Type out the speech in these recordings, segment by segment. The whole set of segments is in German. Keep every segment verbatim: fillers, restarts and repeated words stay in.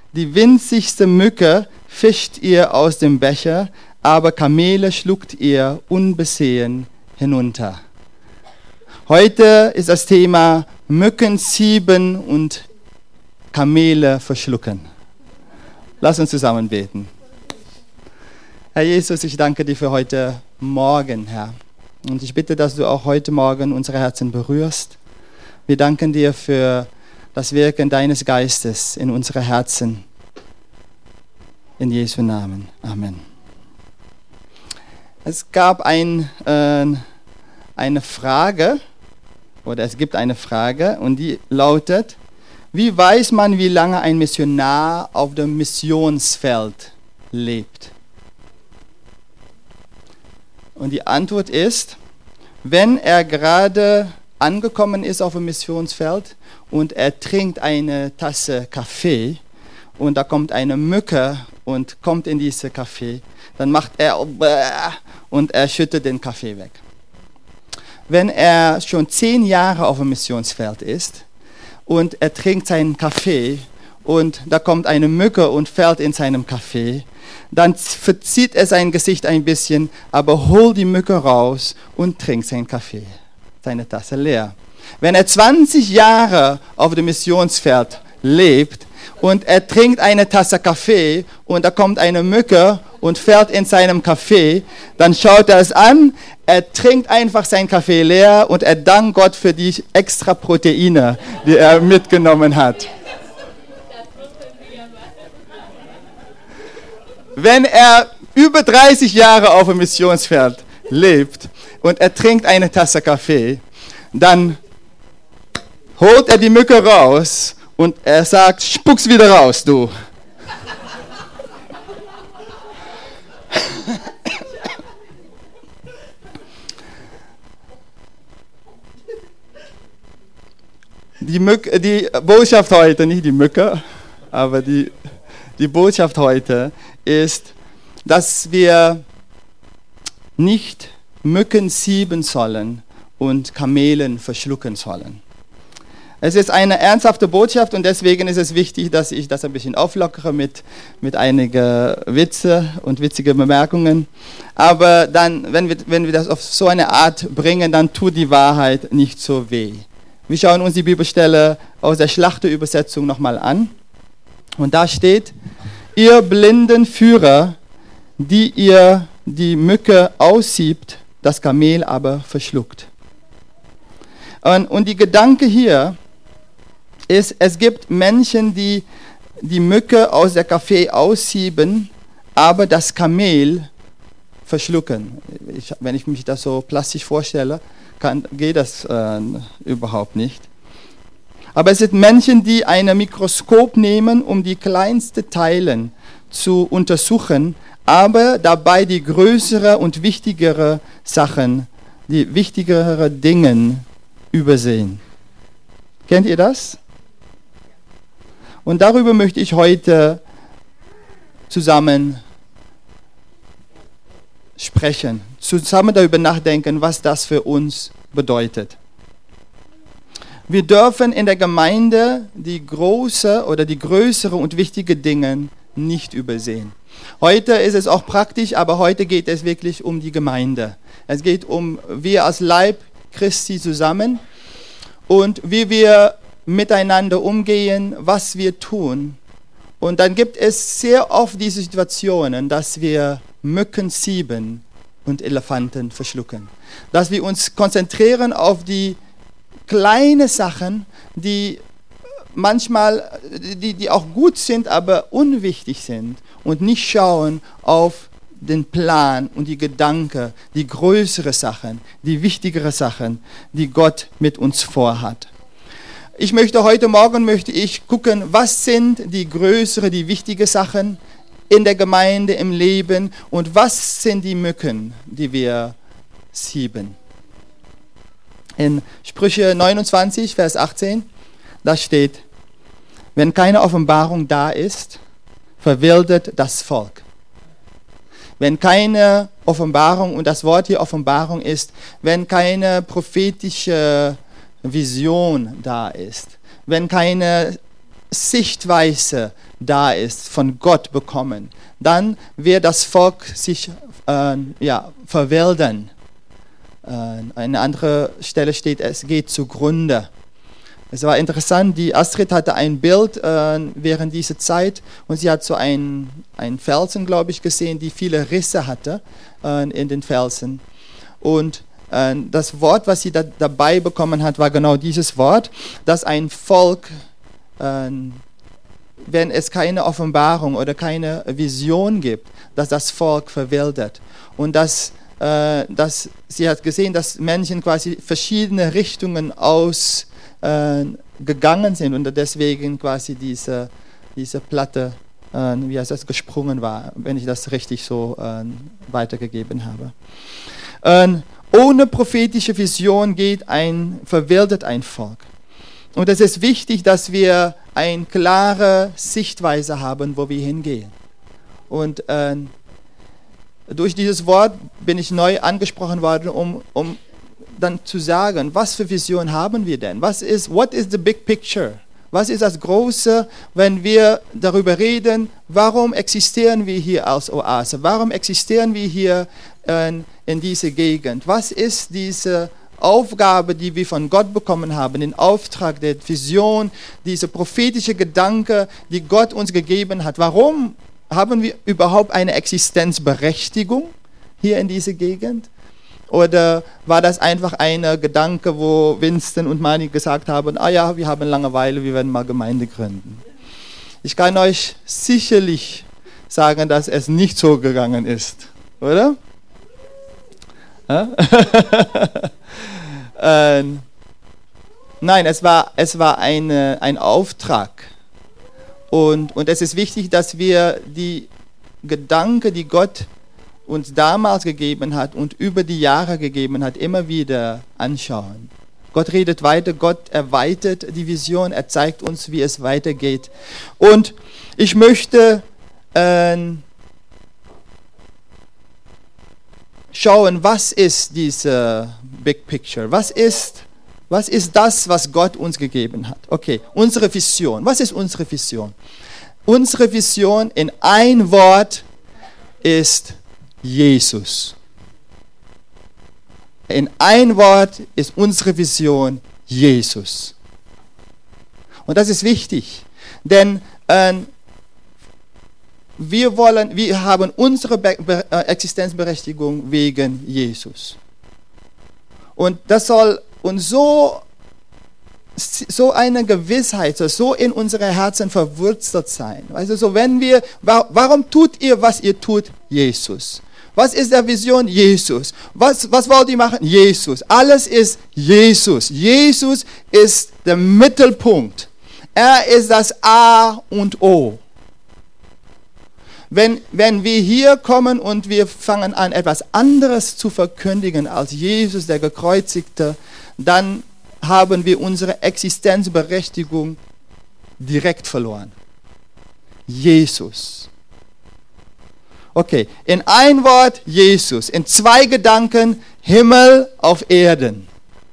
Die winzigste Mücke fischt ihr aus dem Becher, aber Kamele schluckt ihr unbesehen hinunter. Heute ist das Thema Mücken sieben und Kamele verschlucken. Lass uns zusammen beten. Herr Jesus, ich danke dir für heute Morgen, Herr. Und ich bitte, dass du auch heute Morgen unsere Herzen berührst. Wir danken dir für das Wirken deines Geistes in unsere Herzen. In Jesu Namen. Amen. Es gab ein, äh, eine Frage, oder es gibt eine Frage, und die lautet: Wie weiß man, wie lange ein Missionar auf dem Missionsfeld lebt? Und die Antwort ist, wenn er gerade angekommen ist auf dem Missionsfeld und er trinkt eine Tasse Kaffee und da kommt eine Mücke und kommt in diese Kaffee, dann macht er und er schüttet den Kaffee weg. Wenn er schon zehn Jahre auf dem Missionsfeld ist und er trinkt seinen Kaffee und da kommt eine Mücke und fällt in seinem Kaffee, dann verzieht er sein Gesicht ein bisschen, aber holt die Mücke raus und trinkt seinen Kaffee, seine Tasse leer. Wenn er zwanzig Jahre auf dem Missionsfeld lebt und er trinkt eine Tasse Kaffee und da kommt eine Mücke und fällt in seinem Kaffee, dann schaut er es an, er trinkt einfach seinen Kaffee leer und er dankt Gott für die extra Proteine, die er mitgenommen hat. Wenn er über dreißig Jahre auf dem Missionsfeld lebt und er trinkt eine Tasse Kaffee, dann holt er die Mücke raus und er sagt, spuck's wieder raus, du. Die, Mücke, die Botschaft heute, nicht die Mücke, aber die, die Botschaft heute ist, dass wir nicht Mücken sieben sollen und Kamelen verschlucken sollen. Es ist eine ernsthafte Botschaft und deswegen ist es wichtig, dass ich das ein bisschen auflockere mit, mit einigen Witze und witzigen Bemerkungen. Aber dann, wenn wir, wenn wir das auf so eine Art bringen, dann tut die Wahrheit nicht so weh. Wir schauen uns die Bibelstelle aus der Schlachterübersetzung nochmal an. Und da steht: Ihr blinden Führer, die ihr die Mücke aussiebt, das Kamel aber verschluckt. Und, und die Gedanke hier ist, es gibt Menschen, die die Mücke aus der Kaffee aussieben, aber das Kamel verschlucken. Ich, wenn ich mich das so plastisch vorstelle, kann, geht das äh, überhaupt nicht. Aber es sind Menschen, die ein Mikroskop nehmen, um die kleinsten Teile zu untersuchen, aber dabei die größere und wichtigere Sachen, die wichtigere Dinge übersehen. Kennt ihr das? Und darüber möchte ich heute zusammen sprechen, zusammen darüber nachdenken, was das für uns bedeutet. Wir dürfen in der Gemeinde die große oder die größere und wichtige Dinge nicht übersehen. Heute ist es auch praktisch, aber heute geht es wirklich um die Gemeinde. Es geht um wir als Leib Christi zusammen und wie wir miteinander umgehen, was wir tun. Und dann gibt es sehr oft diese Situationen, dass wir Mücken sieben und Elefanten verschlucken. Dass wir uns konzentrieren auf die kleinen Sachen, die manchmal, die, die auch gut sind, aber unwichtig sind und nicht schauen auf den Plan und die Gedanken, die größere Sachen, die wichtigere Sachen, die Gott mit uns vorhat. Ich möchte heute Morgen möchte ich gucken, was sind die größeren, die wichtigen Sachen in der Gemeinde, im Leben und was sind die Mücken, die wir sieben. In Sprüche neunundzwanzig, Vers achtzehn, da steht: Wenn keine Offenbarung da ist, verwildert das Volk. Wenn keine Offenbarung, und das Wort hier Offenbarung ist, wenn keine prophetische Vision da ist, wenn keine Sichtweise da ist, von Gott bekommen, dann wird das Volk sich äh, ja, verwildern. Äh, eine andere Stelle steht, es geht zugrunde. Es war interessant, die Astrid hatte ein Bild äh, während dieser Zeit und sie hat so einen, einen Felsen, glaube ich, gesehen, die viele Risse hatte äh, in den Felsen. Und äh, das Wort, was sie da, dabei bekommen hat, war genau dieses Wort, dass ein Volk, äh, wenn es keine Offenbarung oder keine Vision gibt, dass das Volk verwildert. Und dass, äh, dass sie hat gesehen, dass Menschen quasi verschiedene Richtungen aus äh, gegangen sind und deswegen quasi diese, diese Platte, äh, wie heißt das, gesprungen war, wenn ich das richtig so äh, weitergegeben habe. Äh, ohne prophetische Vision geht ein, verwildert ein Volk. Und es ist wichtig, dass wir eine klare Sichtweise haben, wo wir hingehen. Und äh, durch dieses Wort bin ich neu angesprochen worden, um, um dann zu sagen, was für Vision haben wir denn? Was ist, what is the big picture? Was ist das Große, wenn wir darüber reden, warum existieren wir hier als Oase? Warum existieren wir hier äh, in dieser Gegend? Was ist diese Aufgabe, die wir von Gott bekommen haben, den Auftrag der Vision, diese prophetische Gedanke, die Gott uns gegeben hat? Warum haben wir überhaupt eine Existenzberechtigung hier in dieser Gegend? Oder war das einfach ein Gedanke, wo Winston und Mani gesagt haben, ah ja, wir haben Langeweile, wir werden mal Gemeinde gründen? Ich kann euch sicherlich sagen, dass es nicht so gegangen ist, oder? äh, nein, es war, es war eine, ein Auftrag. Und, und es ist wichtig, dass wir die Gedanken, die Gott uns damals gegeben hat und über die Jahre gegeben hat, immer wieder anschauen. Gott redet weiter, Gott erweitert die Vision, er zeigt uns, wie es weitergeht. Und ich möchte äh, schauen, was ist diese Big Picture? Was ist, was ist das, was Gott uns gegeben hat? Okay, unsere Vision. Was ist unsere Vision? Unsere Vision in ein Wort ist Jesus. In ein Wort ist unsere Vision Jesus. Und das ist wichtig, denn äh, wir wollen, wir haben unsere Be- Be- Existenzberechtigung wegen Jesus. Und das soll uns so, so eine Gewissheit, so in unsere Herzen verwurzelt sein. Also so, wenn wir, warum tut ihr, was ihr tut? Jesus. Was ist der Vision? Jesus. Was, was wollt ihr machen? Jesus. Alles ist Jesus. Jesus ist der Mittelpunkt. Er ist das A und O. Wenn, wenn wir hier kommen und wir fangen an, etwas anderes zu verkündigen als Jesus, der Gekreuzigte, dann haben wir unsere Existenzberechtigung direkt verloren. Jesus. Okay, in ein Wort Jesus, in zwei Gedanken Himmel auf Erden.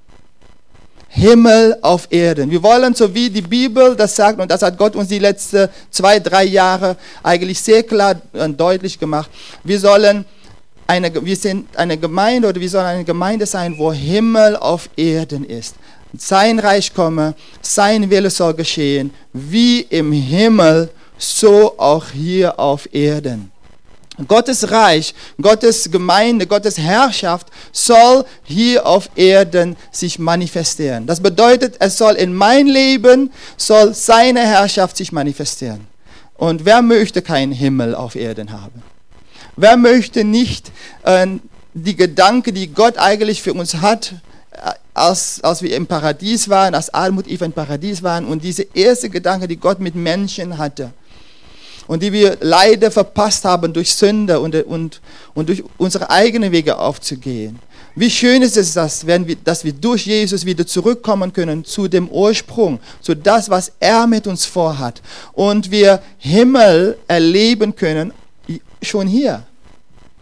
Himmel auf Erden. Wir wollen, so wie die Bibel das sagt, und das hat Gott uns die letzten zwei, drei Jahre eigentlich sehr klar und deutlich gemacht, wir sollen eine, wir sind eine Gemeinde oder wir sollen eine Gemeinde sein, wo Himmel auf Erden ist. Sein Reich komme, sein Wille soll geschehen, wie im Himmel, so auch hier auf Erden. Gottes Reich, Gottes Gemeinde, Gottes Herrschaft soll hier auf Erden sich manifestieren. Das bedeutet, es soll in mein Leben, soll seine Herrschaft sich manifestieren. Und wer möchte keinen Himmel auf Erden haben? Wer möchte nicht äh, die Gedanken, die Gott eigentlich für uns hat, als, als wir im Paradies waren, als Adam und Eva im Paradies waren und diese erste Gedanke, die Gott mit Menschen hatte, und die wir leider verpasst haben durch Sünde und, und, und durch unsere eigenen Wege aufzugehen. Wie schön ist es, dass, wenn wir, dass wir durch Jesus wieder zurückkommen können zu dem Ursprung, zu das, was er mit uns vorhat. Und wir Himmel erleben können, schon hier.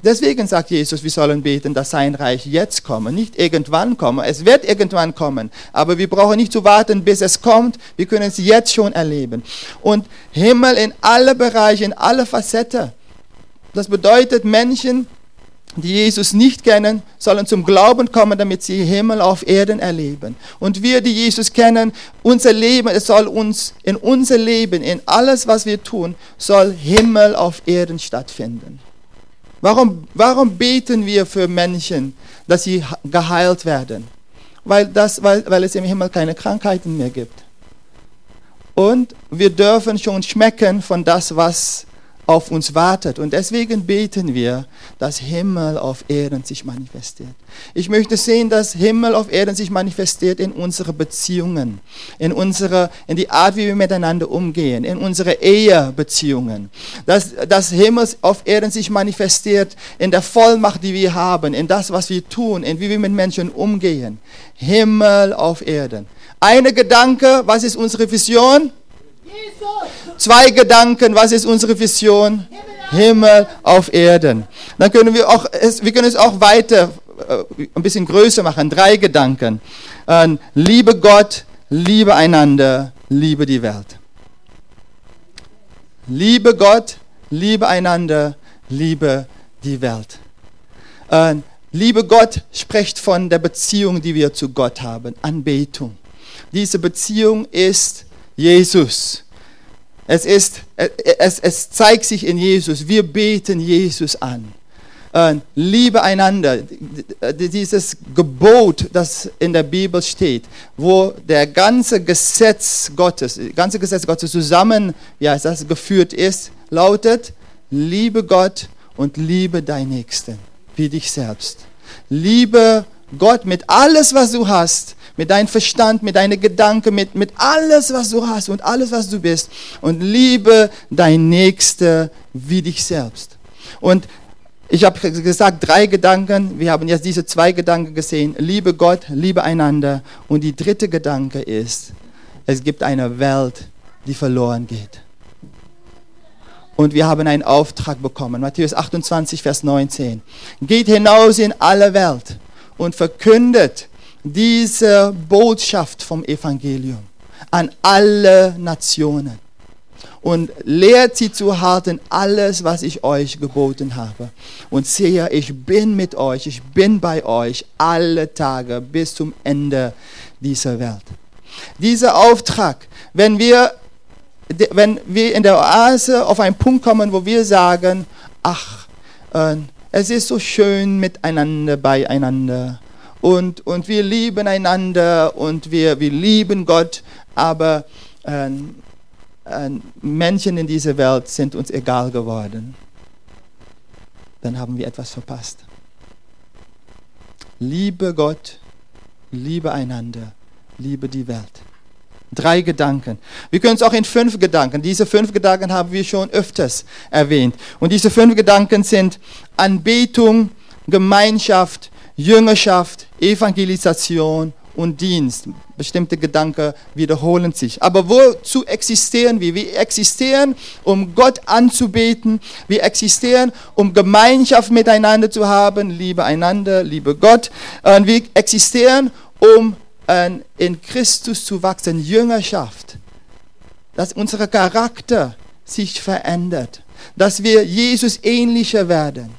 Deswegen sagt Jesus, wir sollen beten, dass sein Reich jetzt komme, nicht irgendwann komme. Es wird irgendwann kommen, aber wir brauchen nicht zu warten, bis es kommt. Wir können es jetzt schon erleben. Und Himmel in alle Bereiche, in alle Facetten. Das bedeutet, Menschen, die Jesus nicht kennen, sollen zum Glauben kommen, damit sie Himmel auf Erden erleben. Und wir, die Jesus kennen, unser Leben, es soll uns in unser Leben, in alles, was wir tun, soll Himmel auf Erden stattfinden. Warum, warum beten wir für Menschen, dass sie geheilt werden? Weil, das, weil, weil es im Himmel keine Krankheiten mehr gibt. Und wir dürfen schon schmecken von das, was auf uns wartet. Und deswegen beten wir, dass Himmel auf Erden sich manifestiert. Ich möchte sehen, dass Himmel auf Erden sich manifestiert in unsere Beziehungen, in, unsere, in die Art, wie wir miteinander umgehen, in unsere Ehebeziehungen. Dass, dass Himmel auf Erden sich manifestiert in der Vollmacht, die wir haben, in das, was wir tun, in wie wir mit Menschen umgehen. Himmel auf Erden. Eine Gedanke, was ist unsere Vision? Zwei Gedanken, was ist unsere Vision? Himmel auf Erden. Dann können wir auch, wir können es auch weiter, ein bisschen größer machen. Drei Gedanken. Liebe Gott, liebe einander, liebe die Welt. Liebe Gott, liebe einander, liebe die Welt. Liebe Gott spricht von der Beziehung, die wir zu Gott haben, Anbetung. Diese Beziehung ist Jesus. Es, ist, es, es zeigt sich in Jesus. Wir beten Jesus an. Äh, liebe einander. Dieses Gebot, das in der Bibel steht, wo der ganze Gesetz Gottes, das ganze Gesetz Gottes zusammen, ja, das geführt ist, lautet: Liebe Gott und liebe deinen Nächsten wie dich selbst. Liebe Gott mit alles, was du hast. Mit deinem Verstand, mit deinen Gedanken, mit, mit alles, was du hast und alles, was du bist. Und liebe dein Nächster wie dich selbst. Und ich habe gesagt, drei Gedanken. Wir haben jetzt diese zwei Gedanken gesehen. Liebe Gott, liebe einander. Und die dritte Gedanke ist, es gibt eine Welt, die verloren geht. Und wir haben einen Auftrag bekommen. Matthäus achtundzwanzig, Vers neunzehn. Geht hinaus in alle Welt und verkündet diese Botschaft vom Evangelium an alle Nationen und lehrt sie zu halten, alles, was ich euch geboten habe. Und siehe, ich bin mit euch, ich bin bei euch alle Tage bis zum Ende dieser Welt. Dieser Auftrag, wenn wir, wenn wir in der Oase auf einen Punkt kommen, wo wir sagen, ach, äh, es ist so schön miteinander, beieinander, Und, und wir lieben einander und wir, wir lieben Gott, aber äh, äh, Menschen in dieser Welt sind uns egal geworden. Dann haben wir etwas verpasst. Liebe Gott, liebe einander, liebe die Welt. Drei Gedanken. Wir können es auch in fünf Gedanken. Diese fünf Gedanken haben wir schon öfters erwähnt. Und diese fünf Gedanken sind Anbetung, Gemeinschaft, Jüngerschaft, Evangelisation und Dienst. Bestimmte Gedanken wiederholen sich. Aber wozu existieren wir? Wir existieren, um Gott anzubeten. Wir existieren, um Gemeinschaft miteinander zu haben. Liebe einander, liebe Gott. Und wir existieren, um in Christus zu wachsen. Jüngerschaft. Dass unser Charakter sich verändert. Dass wir Jesus ähnlicher werden.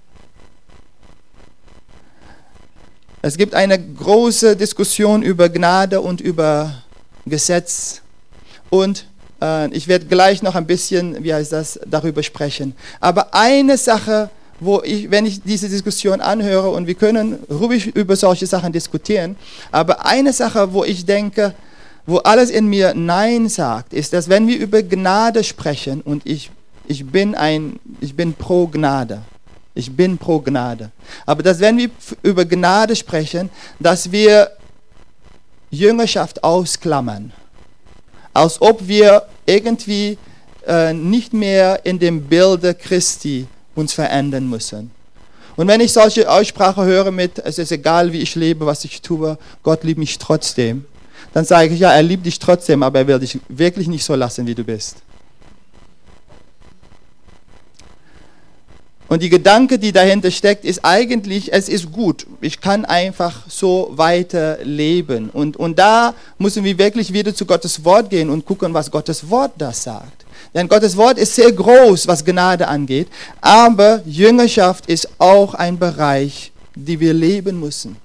Es gibt eine große Diskussion über Gnade und über Gesetz. Und äh, ich werde gleich noch ein bisschen, wie heißt das, darüber sprechen. Aber eine Sache, wo ich, wenn ich diese Diskussion anhöre, und wir können ruhig über solche Sachen diskutieren, aber eine Sache, wo ich denke, wo alles in mir Nein sagt, ist, dass wenn wir über Gnade sprechen, und ich, ich, bin, ein, ich bin pro Gnade, Ich bin pro Gnade. Aber dass, wenn wir über Gnade sprechen, dass wir Jüngerschaft ausklammern. Als ob wir irgendwie äh, nicht mehr in dem Bilde Christi uns verändern müssen. Und wenn ich solche Aussprache höre mit, es ist egal, wie ich lebe, was ich tue, Gott liebt mich trotzdem, dann sage ich, ja, er liebt dich trotzdem, aber er will dich wirklich nicht so lassen, wie du bist. Und die Gedanke, die dahinter steckt, ist eigentlich, es ist gut. Ich kann einfach so weiterleben. Und, und da müssen wir wirklich wieder zu Gottes Wort gehen und gucken, was Gottes Wort da sagt. Denn Gottes Wort ist sehr groß, was Gnade angeht. Aber Jüngerschaft ist auch ein Bereich, den wir leben müssen.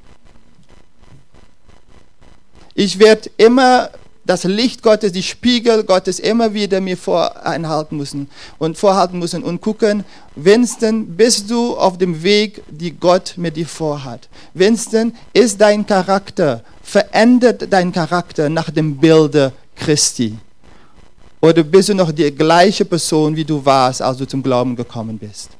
Ich werde immer das Licht Gottes, die Spiegel Gottes immer wieder mir vorhalten müssen und vorhalten müssen und gucken, Winston, bist du auf dem Weg, die Gott mit dir vorhat? Winston, ist dein Charakter, verändert dein Charakter nach dem Bilde Christi? Oder bist du noch die gleiche Person, wie du warst, als du zum Glauben gekommen bist?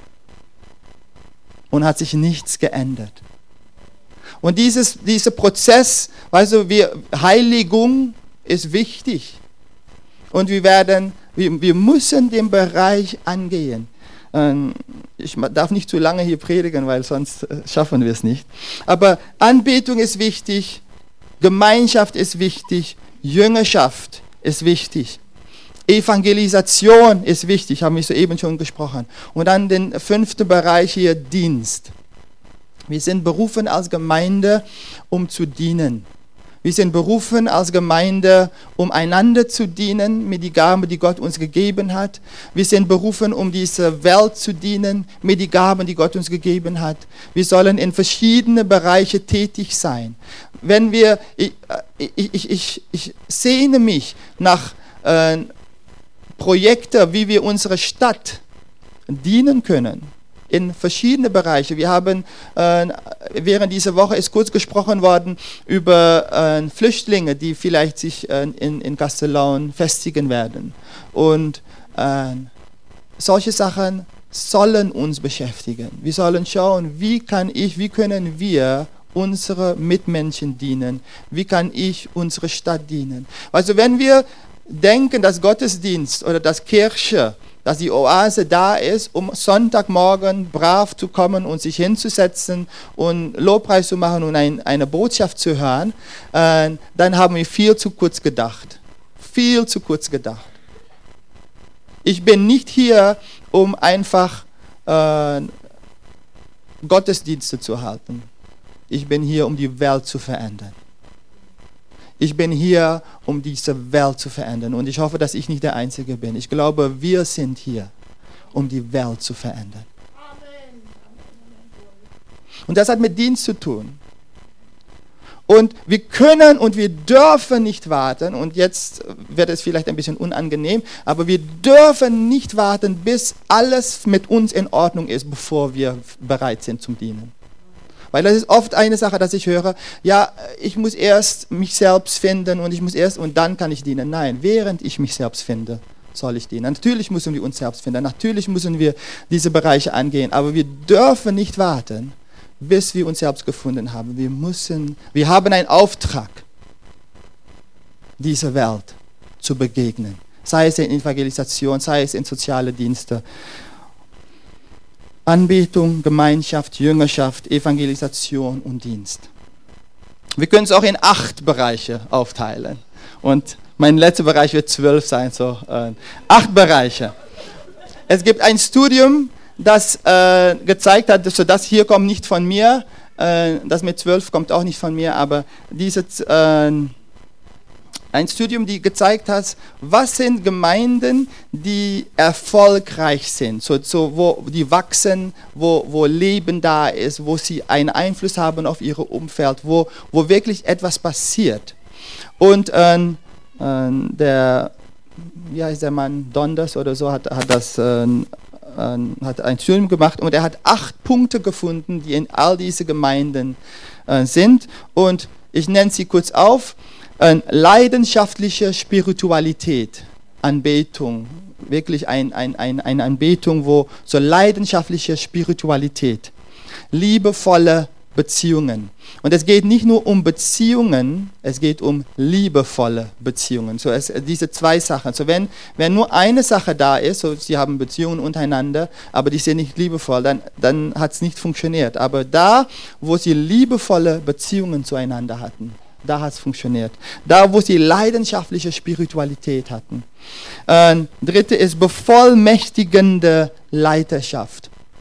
Und hat sich nichts geändert. Und dieses, dieser Prozess, weißt du, wir, Heiligung ist wichtig. Und wir werden, wir, wir müssen den Bereich angehen. Ich darf nicht zu lange hier predigen, weil sonst schaffen wir es nicht. Aber Anbetung ist wichtig, Gemeinschaft ist wichtig, Jüngerschaft ist wichtig. Evangelisation ist wichtig, haben wir soeben schon gesprochen. Und dann den fünften Bereich hier, Dienst. Wir sind berufen als Gemeinde, um zu dienen. Wir sind berufen als Gemeinde, um einander zu dienen mit den Gaben, die Gott uns gegeben hat. Wir sind berufen, um diese Welt zu dienen mit den Gaben, die Gott uns gegeben hat. Wir sollen in verschiedene Bereiche tätig sein. Wenn wir, ich, ich, ich, ich, ich sehne mich nach äh, Projekten, wie wir unsere Stadt dienen können. In verschiedene Bereiche. Wir haben, äh, während dieser Woche ist kurz gesprochen worden über äh, Flüchtlinge, die vielleicht sich äh, in, in Castellaun festigen werden. Und äh, solche Sachen sollen uns beschäftigen. Wir sollen schauen, wie kann ich, wie können wir unsere Mitmenschen dienen? Wie kann ich unsere Stadt dienen? Also wenn wir denken, dass Gottesdienst oder dass Kirche, dass die Oase da ist, um Sonntagmorgen brav zu kommen und sich hinzusetzen und Lobpreis zu machen und ein, eine Botschaft zu hören, äh, dann haben wir viel zu kurz gedacht. Viel zu kurz gedacht. Ich bin nicht hier, um einfach äh, Gottesdienste zu halten. Ich bin hier, um die Welt zu verändern. Ich bin hier, um diese Welt zu verändern. Und ich hoffe, dass ich nicht der Einzige bin. Ich glaube, wir sind hier, um die Welt zu verändern. Und das hat mit Dienst zu tun. Und wir können und wir dürfen nicht warten. Und jetzt wird es vielleicht ein bisschen unangenehm, aber wir dürfen nicht warten, bis alles mit uns in Ordnung ist, bevor wir bereit sind zum Dienen. Weil das ist oft eine Sache, dass ich höre, ja, ich muss erst mich selbst finden und ich muss erst und dann kann ich dienen. Nein, während ich mich selbst finde, soll ich dienen. Natürlich müssen wir uns selbst finden, natürlich müssen wir diese Bereiche angehen, aber wir dürfen nicht warten, bis wir uns selbst gefunden haben. Wir müssen, wir haben einen Auftrag, dieser Welt zu begegnen. Sei es in Evangelisation, sei es in soziale Dienste. Anbetung, Gemeinschaft, Jüngerschaft, Evangelisation und Dienst. Wir können es auch in acht Bereiche aufteilen. Und mein letzter Bereich wird zwölf sein. So, äh, acht Bereiche. Es gibt ein Studium, das äh, gezeigt hat, so das hier kommt nicht von mir, äh, das mit zwölf kommt auch nicht von mir, aber diese, äh, ein Studium, die gezeigt hat, was sind Gemeinden, die erfolgreich sind, so, so wo die wachsen, wo, wo Leben da ist, wo sie einen Einfluss haben auf ihr Umfeld, wo, wo wirklich etwas passiert. Und äh, äh, der, wie heißt der Mann, Donders oder so, hat, hat das äh, äh, hat ein Studium gemacht und er hat acht Punkte gefunden, die in all diese Gemeinden äh, sind. Und ich nenne sie kurz auf. Äh, leidenschaftliche Spiritualität, Anbetung, wirklich ein, ein, ein, eine Anbetung, wo so leidenschaftliche Spiritualität, liebevolle Beziehungen. Und es geht nicht nur um Beziehungen, es geht um liebevolle Beziehungen. So es, diese zwei Sachen. So wenn, wenn nur eine Sache da ist, so sie haben Beziehungen untereinander, aber die sind nicht liebevoll, dann, dann hat es nicht funktioniert. Aber da, wo sie liebevolle Beziehungen zueinander hatten, da hat es funktioniert. Da, wo sie leidenschaftliche Spiritualität hatten. Äh, dritte ist bevollmächtigende Leiterschaft.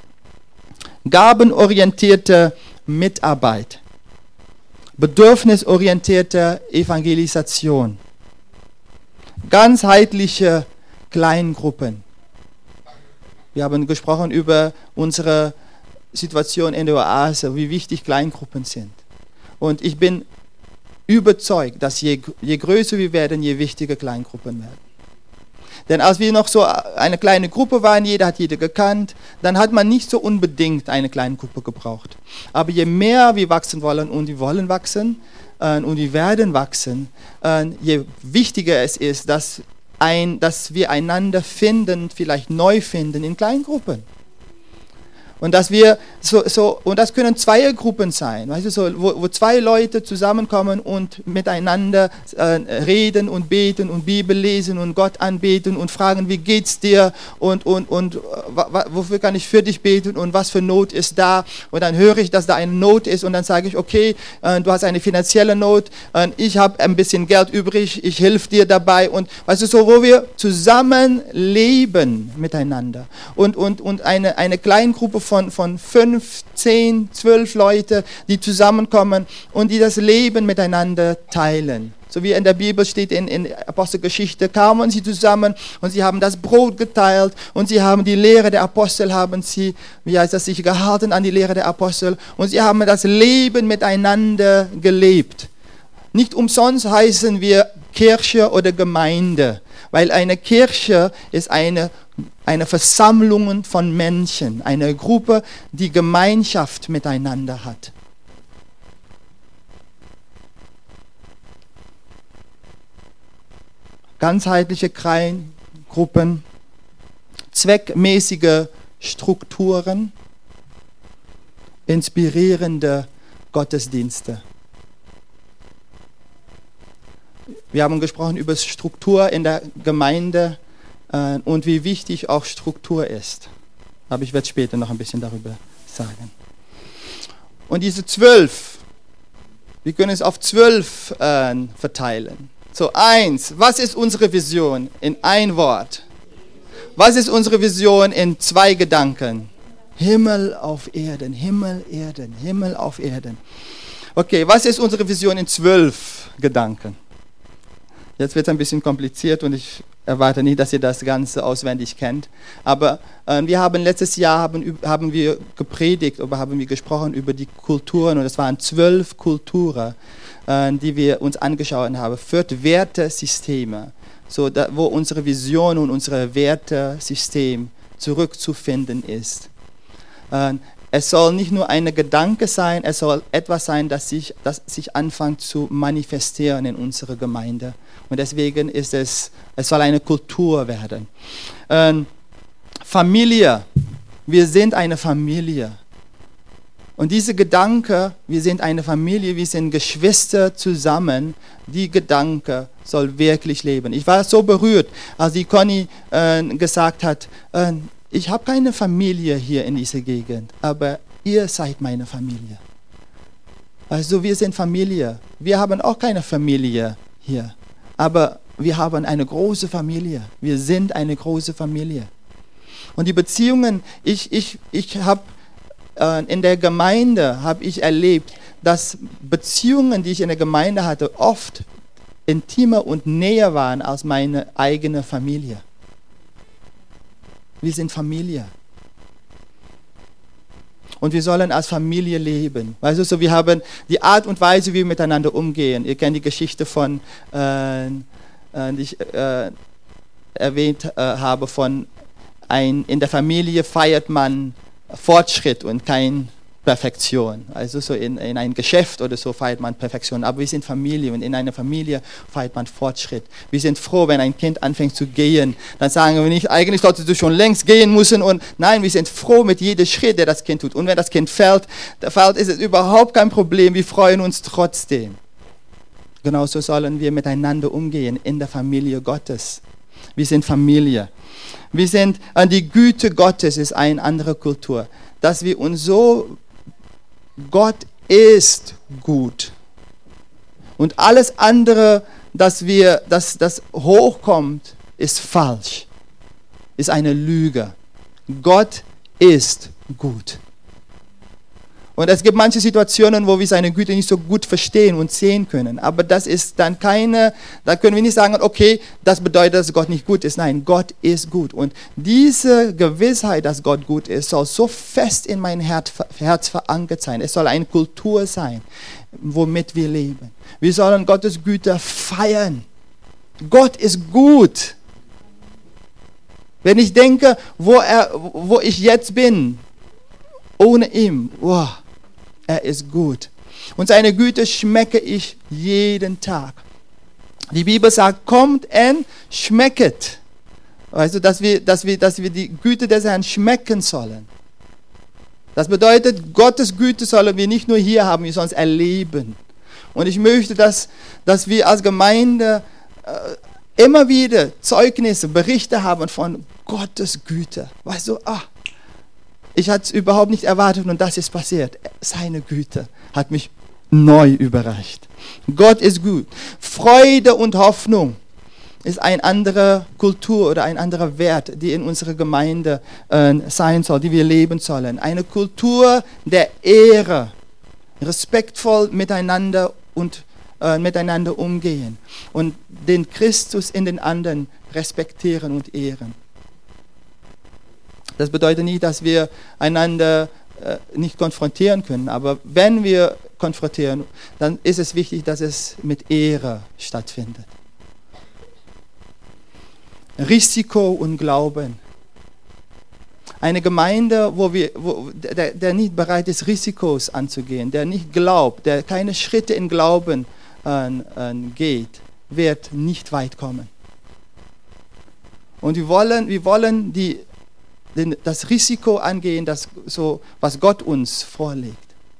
gabenorientierte Mitarbeit, bedürfnisorientierte Evangelisation, ganzheitliche Kleingruppen. Wir haben gesprochen über unsere Situation in der Oase, wie wichtig Kleingruppen sind. Und ich bin überzeugt, dass je, je größer wir werden, je wichtiger Kleingruppen werden. Denn als wir noch so eine kleine Gruppe waren, jeder hat jeder gekannt, dann hat man nicht so unbedingt eine kleine Gruppe gebraucht. Aber je mehr wir wachsen wollen und wir wollen wachsen äh, und wir werden wachsen, äh, je wichtiger es ist, dass, ein, dass wir einander finden, vielleicht neu finden in Kleingruppen. Und dass wir so, so und das können Zweiergruppen sein, weißt du, so, wo, wo zwei Leute zusammenkommen und miteinander äh, reden und beten und Bibel lesen und Gott anbeten und fragen, wie geht's dir und, und, und wofür kann ich für dich beten und was für Not ist da. Und dann höre ich, dass da eine Not ist und dann sage ich, okay, äh, du hast eine finanzielle Not, äh, ich habe ein bisschen Geld übrig, ich helfe dir dabei. Und weißt du, so wo wir zusammen leben miteinander und, und, und eine, eine Kleingruppe von, von fünf, zehn, zwölf Leute, die zusammenkommen und die das Leben miteinander teilen. So wie in der Bibel steht, in, in Apostelgeschichte, kamen sie zusammen und sie haben das Brot geteilt und sie haben die Lehre der Apostel, haben sie, wie heißt das, sich gehalten an die Lehre der Apostel und sie haben das Leben miteinander gelebt. Nicht umsonst heißen wir Kirche oder Gemeinde, weil eine Kirche ist eine Eine Versammlung von Menschen, eine Gruppe, die Gemeinschaft miteinander hat. Ganzheitliche Kleingruppen, zweckmäßige Strukturen, inspirierende Gottesdienste. Wir haben gesprochen über Struktur in der Gemeinde und wie wichtig auch Struktur ist. Aber ich werde später noch ein bisschen darüber sagen. Und diese zwölf, wir können es auf zwölf äh, verteilen. So, eins, was ist unsere Vision in ein Wort? Was ist unsere Vision in zwei Gedanken? Himmel auf Erden, Himmel, Erden, Himmel auf Erden. Okay, was ist unsere Vision in zwölf Gedanken? Jetzt wird es ein bisschen kompliziert und ich erwarte nicht, dass ihr das Ganze auswendig kennt. Aber äh, wir haben letztes Jahr haben, haben wir gepredigt oder haben wir gesprochen über die Kulturen und es waren zwölf Kulturen, äh, die wir uns angeschaut haben. Vier Wertesysteme, so da, wo unsere Vision und unser Wertesystem zurückzufinden ist. Äh, Es soll nicht nur ein Gedanke sein, es soll etwas sein, das sich, das sich anfängt zu manifestieren in unserer Gemeinde. Und deswegen ist es, es soll eine Kultur werden. Ähm, Familie, wir sind eine Familie. Und diese Gedanke, wir sind eine Familie, wir sind Geschwister zusammen, die Gedanke soll wirklich leben. Ich war so berührt, als die Conny äh, gesagt hat, äh, ich habe keine Familie hier in dieser Gegend, aber ihr seid meine Familie. Also wir sind Familie. Wir haben auch keine Familie hier, aber wir haben eine große Familie. Wir sind eine große Familie. Und die Beziehungen, ich, ich, ich habe äh, in der Gemeinde habe ich erlebt, dass Beziehungen, die ich in der Gemeinde hatte, oft intimer und näher waren als meine eigene Familie. Wir sind Familie. Und wir sollen als Familie leben. Weißt du, so wir haben die Art und Weise, wie wir miteinander umgehen. Ihr kennt die Geschichte von, äh, äh, die ich äh, erwähnt äh, habe, von ein, in der Familie feiert man Fortschritt und kein Perfektion. Also so in, in ein Geschäft oder so feiert man Perfektion. Aber wir sind Familie und in einer Familie feiert man Fortschritt. Wir sind froh, wenn ein Kind anfängt zu gehen. Dann sagen wir nicht, eigentlich solltest du schon längst gehen müssen. Und nein, wir sind froh mit jedem Schritt, der das Kind tut. Und wenn das Kind fällt, fällt, ist es überhaupt kein Problem. Wir freuen uns trotzdem. Genauso sollen wir miteinander umgehen in der Familie Gottes. Wir sind Familie. Wir sind, die Güte Gottes ist eine andere Kultur. Dass wir uns so Gott ist gut. Und alles andere, das, wir, das, das hochkommt, ist falsch. Ist eine Lüge. Gott ist gut. Und es gibt manche Situationen, wo wir seine Güte nicht so gut verstehen und sehen können. Aber das ist dann keine, da können wir nicht sagen, okay, das bedeutet, dass Gott nicht gut ist. Nein, Gott ist gut. Und diese Gewissheit, dass Gott gut ist, soll so fest in mein Herz, Herz verankert sein. Es soll eine Kultur sein, womit wir leben. Wir sollen Gottes Güte feiern. Gott ist gut. Wenn ich denke, wo, er, wo ich jetzt bin, ohne ihn, wow, er ist gut. Und seine Güte schmecke ich jeden Tag. Die Bibel sagt, kommt und schmecket. Weißt du, dass wir, dass wir, dass wir die Güte des Herrn schmecken sollen. Das bedeutet, Gottes Güte sollen wir nicht nur hier haben, wir sollen es erleben. Und ich möchte, dass, dass wir als Gemeinde äh, immer wieder Zeugnisse, Berichte haben von Gottes Güte. Weißt du, ah, ich hatte es überhaupt nicht erwartet und das ist passiert. Seine Güte hat mich neu überrascht. Gott ist gut. Freude und Hoffnung ist eine andere Kultur oder ein anderer Wert, die in unserer Gemeinde äh, sein soll, die wir leben sollen. Eine Kultur der Ehre, respektvoll miteinander und äh, miteinander umgehen und den Christus in den anderen respektieren und ehren. Das bedeutet nicht, dass wir einander äh, nicht konfrontieren können, aber wenn wir konfrontieren, dann ist es wichtig, dass es mit Ehre stattfindet. Risiko und Glauben. Eine Gemeinde, wo wir, wo, der, der nicht bereit ist, Risikos anzugehen, der nicht glaubt, der keine Schritte in Glauben äh, äh, geht, wird nicht weit kommen. Und wir wollen, wir wollen die das Risiko angehen, das so, was Gott uns vorlegt.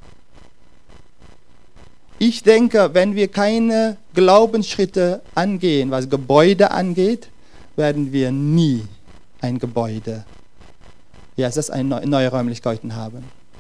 Ich denke, wenn wir keine Glaubensschritte angehen, was Gebäude angeht, werden wir nie ein Gebäude, ja, das eine neue Räumlichkeiten haben.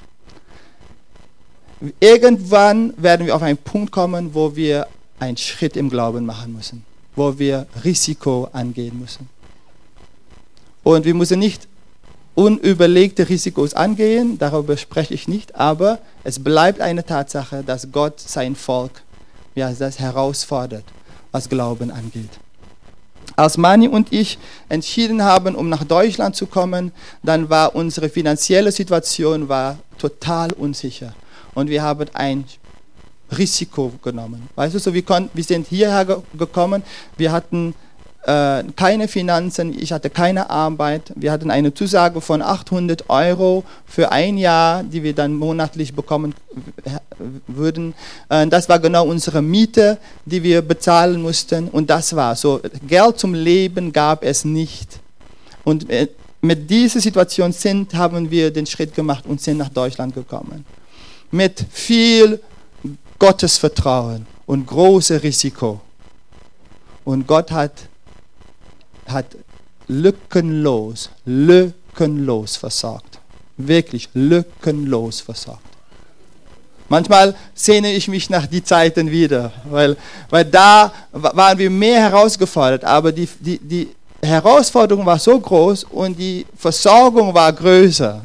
Irgendwann werden wir auf einen Punkt kommen, wo wir einen Schritt im Glauben machen müssen, wo wir Risiko angehen müssen. Und wir müssen nicht unüberlegte Risikos angehen, darüber spreche ich nicht, aber es bleibt eine Tatsache, dass Gott sein Volk, ja, das herausfordert, was Glauben angeht. Als Mani und ich entschieden haben, um nach Deutschland zu kommen, dann war unsere finanzielle Situation war total unsicher und wir haben ein Risiko genommen. Weißt du, so wir, konnten, wir sind hierher ge- gekommen, wir hatten äh, keine Finanzen, ich hatte keine Arbeit, wir hatten eine Zusage von achthundert Euro für ein Jahr, die wir dann monatlich bekommen würden. Äh, das war genau unsere Miete, die wir bezahlen mussten und das war so. Geld zum Leben gab es nicht. Und äh, mit dieser Situation sind, haben wir den Schritt gemacht und sind nach Deutschland gekommen. Mit viel Gottesvertrauen und großem Risiko. Und Gott hat, hat lückenlos, lückenlos versorgt. Wirklich lückenlos versorgt. Manchmal sehne ich mich nach die Zeiten wieder, weil, weil da waren wir mehr herausgefordert, aber die, die, die Herausforderung war so groß und die Versorgung war größer.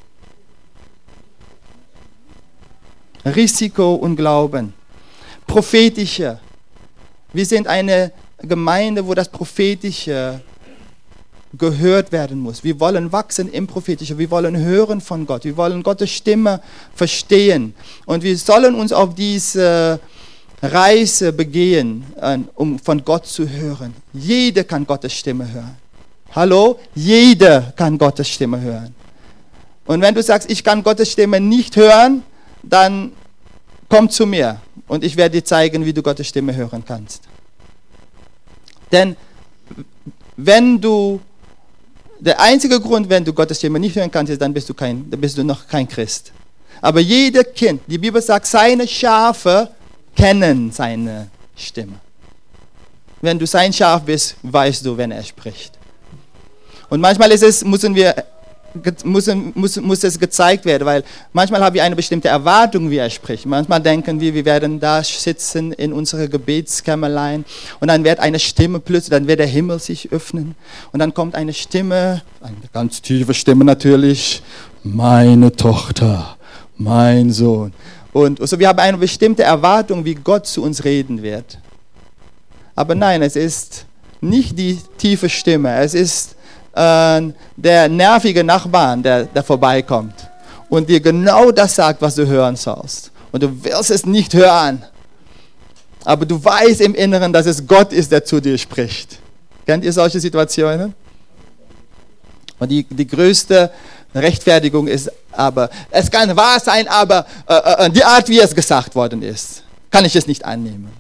Risiko und Glauben. Prophetische. Wir sind eine Gemeinde, wo das Prophetische gehört werden muss. Wir wollen wachsen im Prophetischen. Wir wollen hören von Gott. Wir wollen Gottes Stimme verstehen. Und wir sollen uns auf diese Reise begehen, um von Gott zu hören. Jeder kann Gottes Stimme hören. Hallo? Jeder kann Gottes Stimme hören. Und wenn du sagst, ich kann Gottes Stimme nicht hören, dann komm zu mir und ich werde dir zeigen, wie du Gottes Stimme hören kannst. Denn wenn du, der einzige Grund, wenn du Gottes Stimme nicht hören kannst, ist, dann bist du, kein, dann bist du noch kein Christ. Aber jeder Kind, die Bibel sagt, seine Schafe kennen seine Stimme. Wenn du sein Schaf bist, weißt du, wenn er spricht. Und manchmal ist es, müssen wir Muss, muss, muss es gezeigt werden, weil manchmal haben wir eine bestimmte Erwartung, wie er spricht. Manchmal denken wir, wir werden da sitzen in unserer Gebetskämmerlein und dann wird eine Stimme plötzlich, dann wird der Himmel sich öffnen und dann kommt eine Stimme, eine ganz tiefe Stimme natürlich, meine Tochter, mein Sohn. Und also wir haben eine bestimmte Erwartung, wie Gott zu uns reden wird. Aber nein, es ist nicht die tiefe Stimme. Es ist äh, der nervige Nachbar, der, der vorbeikommt und dir genau das sagt, was du hören sollst. Und du willst es nicht hören. Aber du weißt im Inneren, dass es Gott ist, der zu dir spricht. Kennt ihr solche Situationen? Und die, die größte Rechtfertigung ist aber, es kann wahr sein, aber äh, äh, die Art, wie es gesagt worden ist, kann ich es nicht annehmen.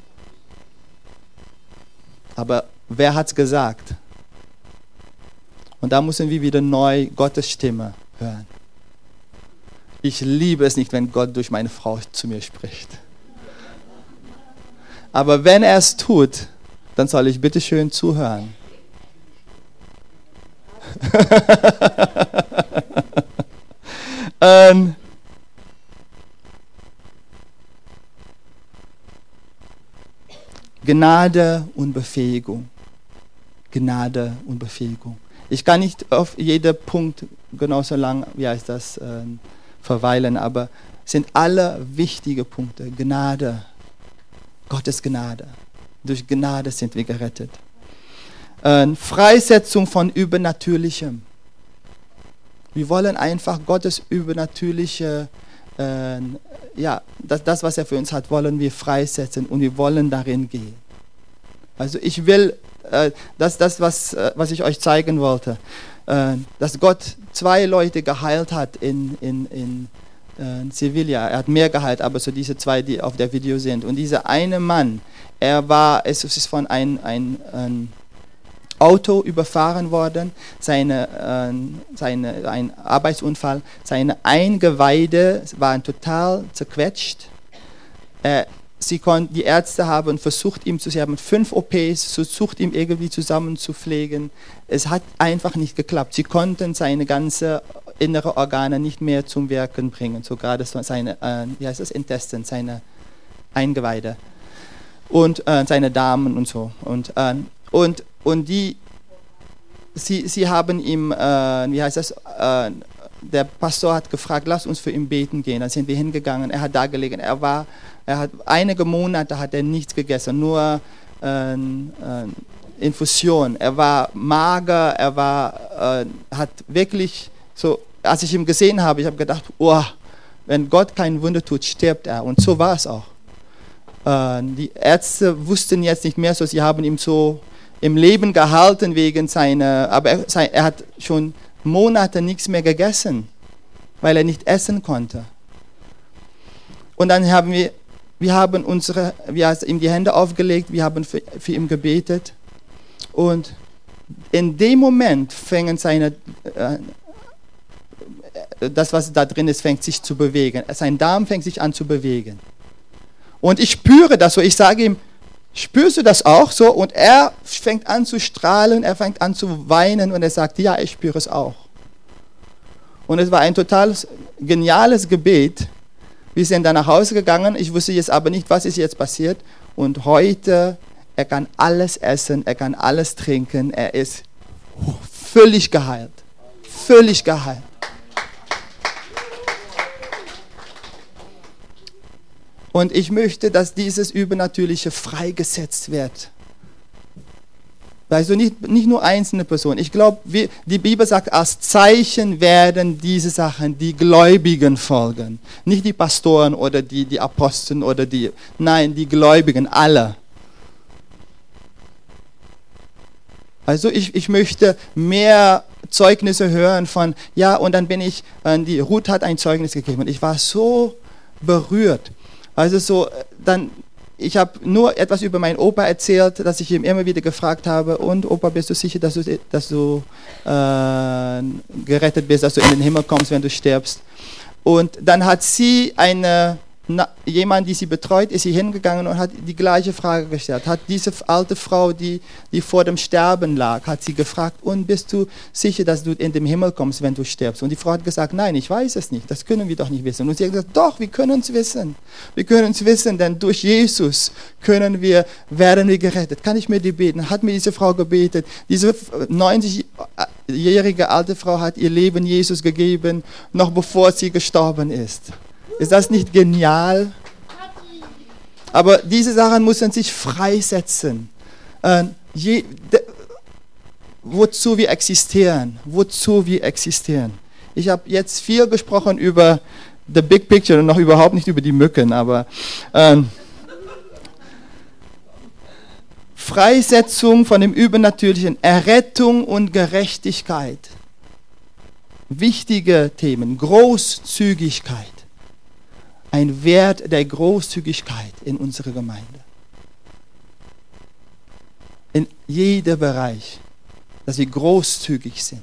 Aber wer hat es gesagt? Und da müssen wir wieder neu Gottes Stimme hören. Ich liebe es nicht, wenn Gott durch meine Frau zu mir spricht. Aber wenn er es tut, dann soll ich bitte schön zuhören. ähm, Gnade und Befähigung. Gnade und Befähigung. Ich kann nicht auf jeden Punkt genauso lang, wie heißt das, äh, verweilen, aber es sind alle wichtige Punkte. Gnade, Gottes Gnade. Durch Gnade sind wir gerettet. Äh, Freisetzung von Übernatürlichem. Wir wollen einfach Gottes übernatürliche, äh, ja, das, das, was er für uns hat, wollen wir freisetzen und wir wollen darin gehen. Also ich will, äh, das, das was, äh, was ich euch zeigen wollte, äh, dass Gott zwei Leute geheilt hat in, in, in äh, Sevilla. Er hat mehr geheilt, aber so diese zwei, die auf der Video sind. Und dieser eine Mann, er war, es ist von einem ein, ein Auto überfahren worden, seine, äh, seine, ein Arbeitsunfall, seine Eingeweide waren total zerquetscht. Äh, sie konnten, die Ärzte haben versucht, ihm zu, sie haben fünf O Ps versucht, ihm irgendwie zusammenzupflegen. Es hat einfach nicht geklappt. Sie konnten seine ganzen innere Organe nicht mehr zum Wirken bringen, so gerade seine, äh, wie heißt das, Intestine, seine Eingeweide und äh, seine Darmen und so. Und, äh, und Und die, sie, sie haben ihm, äh, wie heißt das, äh, der Pastor hat gefragt, lass uns für ihn beten gehen. Dann sind wir hingegangen, er hat da gelegen, er war, er hat einige Monate hat er nichts gegessen, nur äh, äh, Infusion. Er war mager, er war, äh, hat wirklich so, als ich ihn gesehen habe, ich habe gedacht, oh, wenn Gott kein Wunder tut, stirbt er. Und so war es auch. Äh, die Ärzte wussten jetzt nicht mehr so, sie haben ihm so im Leben gehalten wegen seiner, aber er, sein, er hat schon Monate nichts mehr gegessen, weil er nicht essen konnte. Und dann haben wir, wir haben unsere, wir haben ihm die Hände aufgelegt, wir haben für, für ihn gebetet und in dem Moment fängen seine, äh, das was da drin ist, fängt sich zu bewegen. Sein Darm fängt sich an zu bewegen. Und ich spüre das so, ich sage ihm, spürst du das auch so? Und er fängt an zu strahlen, er fängt an zu weinen und er sagt, ja, ich spüre es auch. Und es war ein total geniales Gebet. Wir sind dann nach Hause gegangen, ich wusste jetzt aber nicht, was ist jetzt passiert. Und heute, er kann alles essen, er kann alles trinken, er ist völlig geheilt. Völlig geheilt. Und ich möchte, dass dieses Übernatürliche freigesetzt wird. Also nicht, nicht nur einzelne Personen. Ich glaube, die Bibel sagt, als Zeichen werden diese Sachen die Gläubigen folgen. Nicht die Pastoren oder die, die Aposteln oder die, nein, die Gläubigen, alle. Also ich, ich möchte mehr Zeugnisse hören von, ja, und dann bin ich, die Ruth hat ein Zeugnis gegeben und ich war so berührt. Also so, dann, ich habe nur etwas über meinen Opa erzählt, dass ich ihm immer wieder gefragt habe, und Opa, bist du sicher, dass du, dass du äh, gerettet bist, dass du in den Himmel kommst, wenn du stirbst? Und dann hat sie eine, na, jemand, die sie betreut, ist sie hingegangen und hat die gleiche Frage gestellt. Hat diese alte Frau, die, die vor dem Sterben lag, hat sie gefragt, und bist du sicher, dass du in den Himmel kommst, wenn du stirbst? Und die Frau hat gesagt, nein, ich weiß es nicht, das können wir doch nicht wissen. Und sie hat gesagt, doch, wir können es wissen. Wir können es wissen, denn durch Jesus können wir, werden wir gerettet. Kann ich mir die beten? Hat mir diese Frau gebetet. Diese neunzigjährige alte Frau hat ihr Leben Jesus gegeben, noch bevor sie gestorben ist. Ist das nicht genial? Aber diese Sachen müssen sich freisetzen. Äh, je, de, wozu wir existieren. Wozu wir existieren. Ich habe jetzt viel gesprochen über the big picture und noch überhaupt nicht über die Mücken, aber äh, Freisetzung von dem Übernatürlichen, Errettung und Gerechtigkeit. Wichtige Themen, Großzügigkeit. Ein Wert der Großzügigkeit in unserer Gemeinde. In jedem Bereich, dass wir großzügig sind.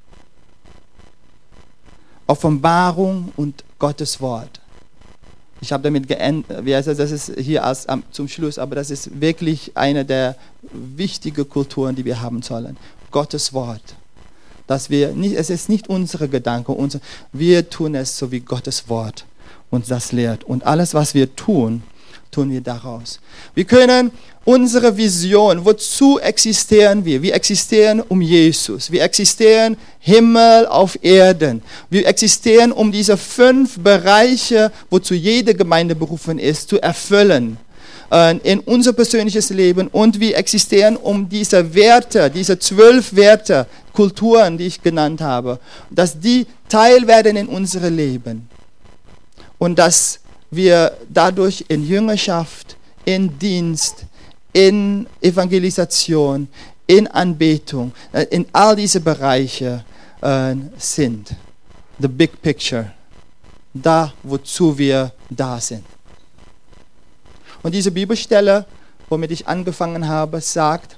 Offenbarung und Gottes Wort. Ich habe damit geendet, das ist hier als, zum Schluss, aber das ist wirklich eine der wichtigen Kulturen, die wir haben sollen. Gottes Wort. Dass wir nicht, es ist nicht unsere Gedanken, unser, wir tun es so wie Gottes Wort uns das lehrt. Und alles, was wir tun, tun wir daraus. Wir können unsere Vision, wozu existieren wir? Wir existieren um Jesus. Wir existieren Himmel auf Erden. Wir existieren um diese fünf Bereiche, wozu jede Gemeinde berufen ist, zu erfüllen in unser persönliches Leben. Und wir existieren um diese Werte, diese zwölf Werte, Kulturen, die ich genannt habe, dass die Teil werden in unserem Leben. Und dass wir dadurch in Jüngerschaft, in Dienst, in Evangelisation, in Anbetung, in all diese Bereiche äh, sind. The big picture. Da, wozu wir da sind. Und diese Bibelstelle, womit ich angefangen habe, sagt,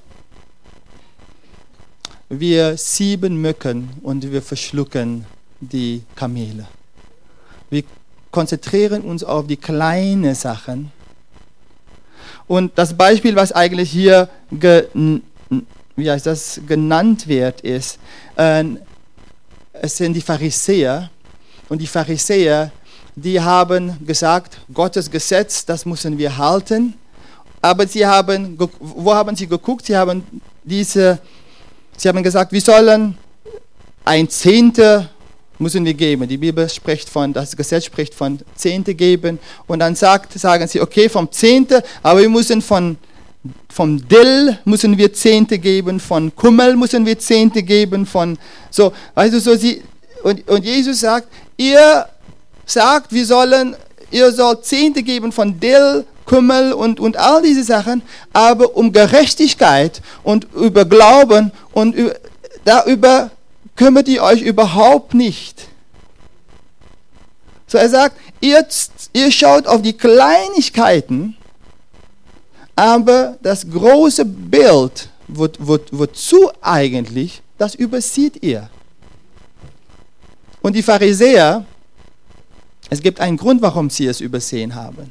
wir sieben Mücken und wir verschlucken die Kamele. Wir konzentrieren uns auf die kleinen Sachen. Und das Beispiel, was eigentlich hier ge, wie heißt das, genannt wird, ist, äh, es sind die Pharisäer. Und die Pharisäer, die haben gesagt, Gottes Gesetz, das müssen wir halten. Aber sie haben, wo haben sie geguckt? Sie haben diese, sie haben gesagt, wir sollen ein Zehntel müssen wir geben. Die Bibel spricht von, das Gesetz spricht von Zehnte geben. Und dann sagt, sagen sie, okay, vom Zehnte, aber wir müssen von, vom Dill müssen wir Zehnte geben, von Kümmel müssen wir Zehnte geben, von, so, weißt du, so sie, und, und Jesus sagt, ihr sagt, wir sollen, ihr sollt Zehnte geben von Dill, Kümmel und, und all diese Sachen, aber um Gerechtigkeit und über Glauben und über, darüber kümmert ihr euch überhaupt nicht. So er sagt, ihr, ihr schaut auf die Kleinigkeiten, aber das große Bild, wo, wo, wozu eigentlich, das übersieht ihr. Und die Pharisäer, es gibt einen Grund, warum sie es übersehen haben.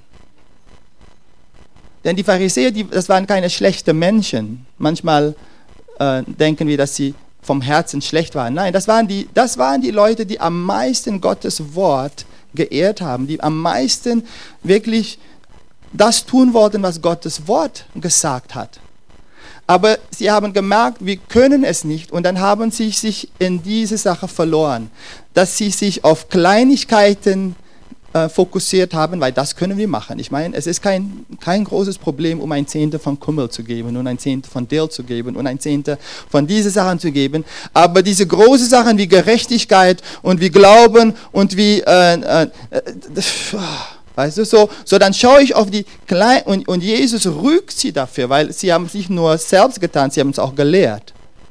Denn die Pharisäer, die, das waren keine schlechten Menschen. Manchmal äh, denken wir, dass sie vom Herzen schlecht waren. Nein, das waren, die, das waren die Leute, die am meisten Gottes Wort geehrt haben, die am meisten wirklich das tun wollten, was Gottes Wort gesagt hat. Aber sie haben gemerkt, wir können es nicht, und dann haben sie sich in diese Sache verloren, dass sie sich auf Kleinigkeiten äh, fokussiert haben, weil das können wir machen. Ich meine, es ist kein, kein großes Problem, um ein Zehntel von Kümmel zu geben und ein Zehntel von Dill zu geben und ein Zehntel von diesen Sachen zu geben. Aber diese großen Sachen wie Gerechtigkeit und wie Glauben und wie, äh, äh, äh, weißt du, so, so dann schaue ich auf die Kleinen, und, und Jesus rügt sie dafür, weil sie haben es nicht nur selbst getan, sie haben es auch gelehrt.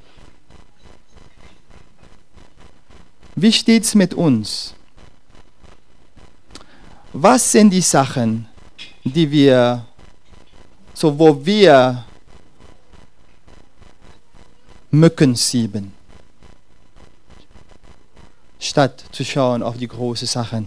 Wie steht es mit uns? Was sind die Sachen, die wir, so wo wir Mücken sieben, statt zu schauen auf die großen Sachen?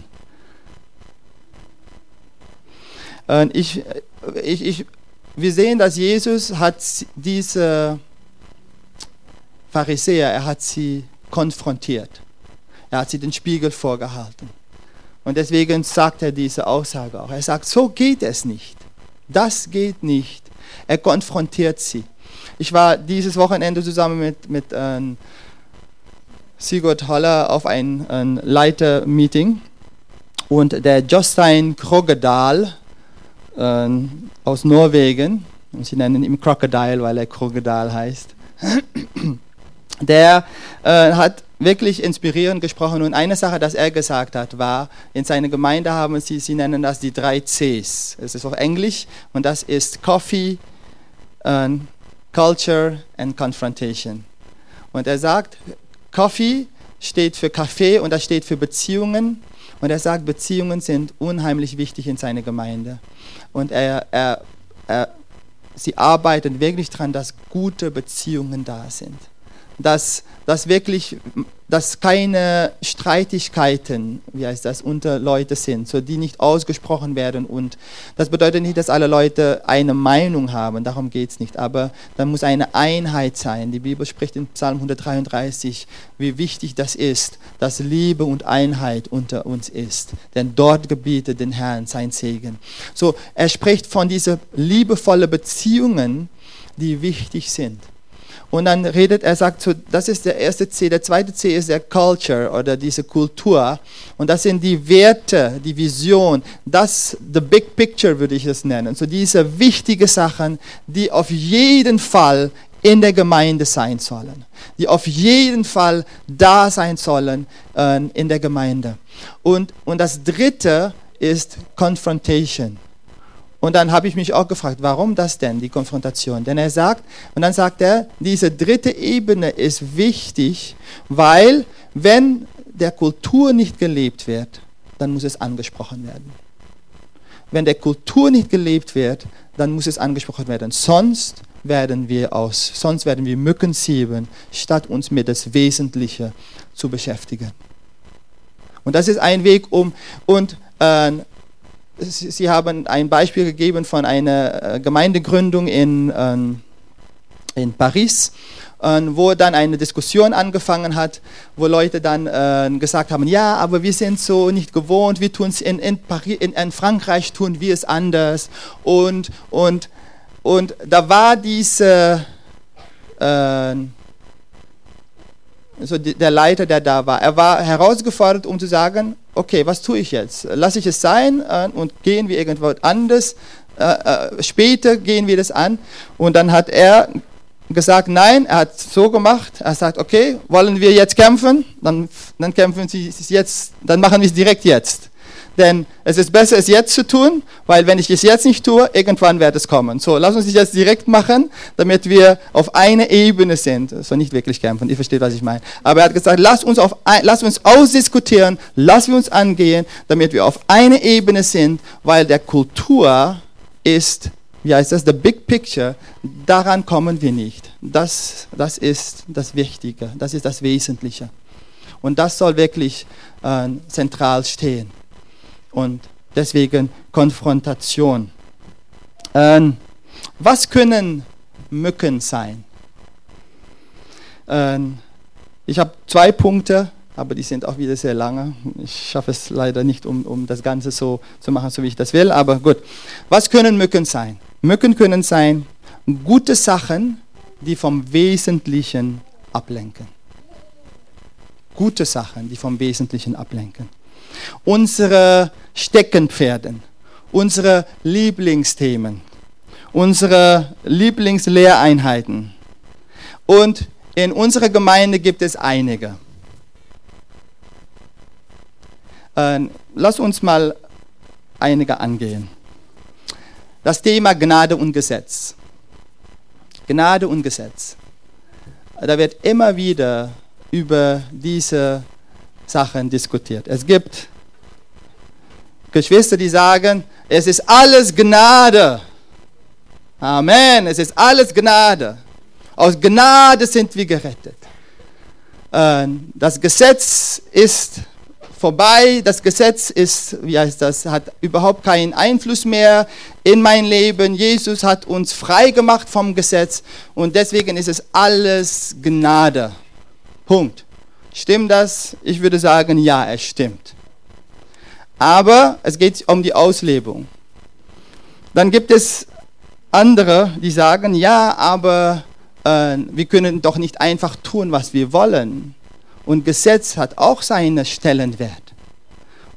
Und ich, ich, ich, wir sehen, dass Jesus hat diese Pharisäer, er hat sie konfrontiert. Er hat sie den Spiegel vorgehalten. Und deswegen sagt er diese Aussage auch. Er sagt, so geht es nicht. Das geht nicht. Er konfrontiert sie. Ich war dieses Wochenende zusammen mit, mit ähm, Sigurd Holler auf ein, ein Leiter-Meeting. Und der Jostein Krogedal äh, aus Norwegen, und sie nennen ihn Crocodile, weil er Krokodil heißt, der äh, hat wirklich inspirierend gesprochen. Und eine Sache, das er gesagt hat, war, in seiner Gemeinde haben sie, sie nennen das die drei Cs. Es ist auf Englisch und das ist Coffee, äh, Culture and Confrontation. Und er sagt, Coffee steht für Kaffee und das steht für Beziehungen. Und er sagt, Beziehungen sind unheimlich wichtig in seiner Gemeinde. Und er, er, er, sie arbeiten wirklich daran, dass gute Beziehungen da sind. Dass, dass wirklich, dass keine Streitigkeiten, wie heißt das, unter Leute sind, so die nicht ausgesprochen werden. Und das bedeutet nicht, dass alle Leute eine Meinung haben, darum geht es nicht. Aber da muss eine Einheit sein. Die Bibel spricht in Psalm hundertdreiunddreißig, wie wichtig das ist, dass Liebe und Einheit unter uns ist. Denn dort gebietet den Herrn sein Segen. So, er spricht von diesen liebevollen Beziehungen, die wichtig sind. Und dann redet er, sagt so, das ist der erste C, der zweite C ist der Culture oder diese Kultur. Und das sind die Werte, die Vision, das, the big picture würde ich es nennen. So diese wichtigen Sachen, die auf jeden Fall in der Gemeinde sein sollen. Die auf jeden Fall da sein sollen äh, in der Gemeinde. Und, und das dritte ist Confrontation. Und dann habe ich mich auch gefragt, warum das denn, die Konfrontation? Denn er sagt, und dann sagt er, diese dritte Ebene ist wichtig, weil wenn der Kultur nicht gelebt wird, dann muss es angesprochen werden. Wenn der Kultur nicht gelebt wird, dann muss es angesprochen werden. Sonst werden wir aus, sonst werden wir Mücken sieben, statt uns mit das Wesentliche zu beschäftigen. Und das ist ein Weg, um, und äh, Sie haben ein Beispiel gegeben von einer Gemeindegründung in, in Paris, wo dann eine Diskussion angefangen hat, wo Leute dann gesagt haben, ja, aber wir sind so nicht gewohnt, wir tun es in, in, in, in Frankreich tun wir es anders. Und, und, und da war diese, äh, also der Leiter, der da war, er war herausgefordert, um zu sagen, okay, was tue ich jetzt? Lasse ich es sein äh, und gehen wir irgendwo anders? Äh, äh, später gehen wir das an. Und dann hat er gesagt, nein, er hat so gemacht. Er sagt, okay, wollen wir jetzt kämpfen? Dann, dann kämpfen Sie jetzt, dann machen wir es direkt jetzt. Denn es ist besser, es jetzt zu tun, weil wenn ich es jetzt nicht tue, irgendwann wird es kommen. So, lass uns das jetzt direkt machen, damit wir auf einer Ebene sind. So nicht wirklich kämpfen, ihr versteht, was ich meine. Aber er hat gesagt, lass uns, auf ein, lass uns ausdiskutieren, lass uns angehen, damit wir auf einer Ebene sind, weil der Kultur ist, wie heißt das, the big picture, daran kommen wir nicht. Das, das ist das Wichtige, das ist das Wesentliche. Und das soll wirklich äh, zentral stehen. Und deswegen Konfrontation. Ähm, was können Mücken sein? Ähm, ich habe zwei Punkte, aber die sind auch wieder sehr lange. Ich schaffe es leider nicht, um, um das Ganze so zu machen, so wie ich das will. Aber gut. Was können Mücken sein? Mücken können sein gute Sachen, die vom Wesentlichen ablenken. Gute Sachen, die vom Wesentlichen ablenken. Unsere Steckenpferden, unsere Lieblingsthemen, unsere Lieblingslehreinheiten. Und in unserer Gemeinde gibt es einige. Äh, lass uns mal einige angehen. Das Thema Gnade und Gesetz. Gnade und Gesetz. Da wird immer wieder über diese Sachen diskutiert. Es gibt Geschwister, die sagen, es ist alles Gnade. Amen, es ist alles Gnade. Aus Gnade sind wir gerettet. Das Gesetz ist vorbei, das Gesetz ist, wie heißt das, hat überhaupt keinen Einfluss mehr in mein Leben. Jesus hat uns frei gemacht vom Gesetz und deswegen ist es alles Gnade. Punkt. Stimmt das? Ich würde sagen, ja, es stimmt. Aber es geht um die Auslebung. Dann gibt es andere, die sagen, ja, aber äh, wir können doch nicht einfach tun, was wir wollen. Und Gesetz hat auch seinen Stellenwert.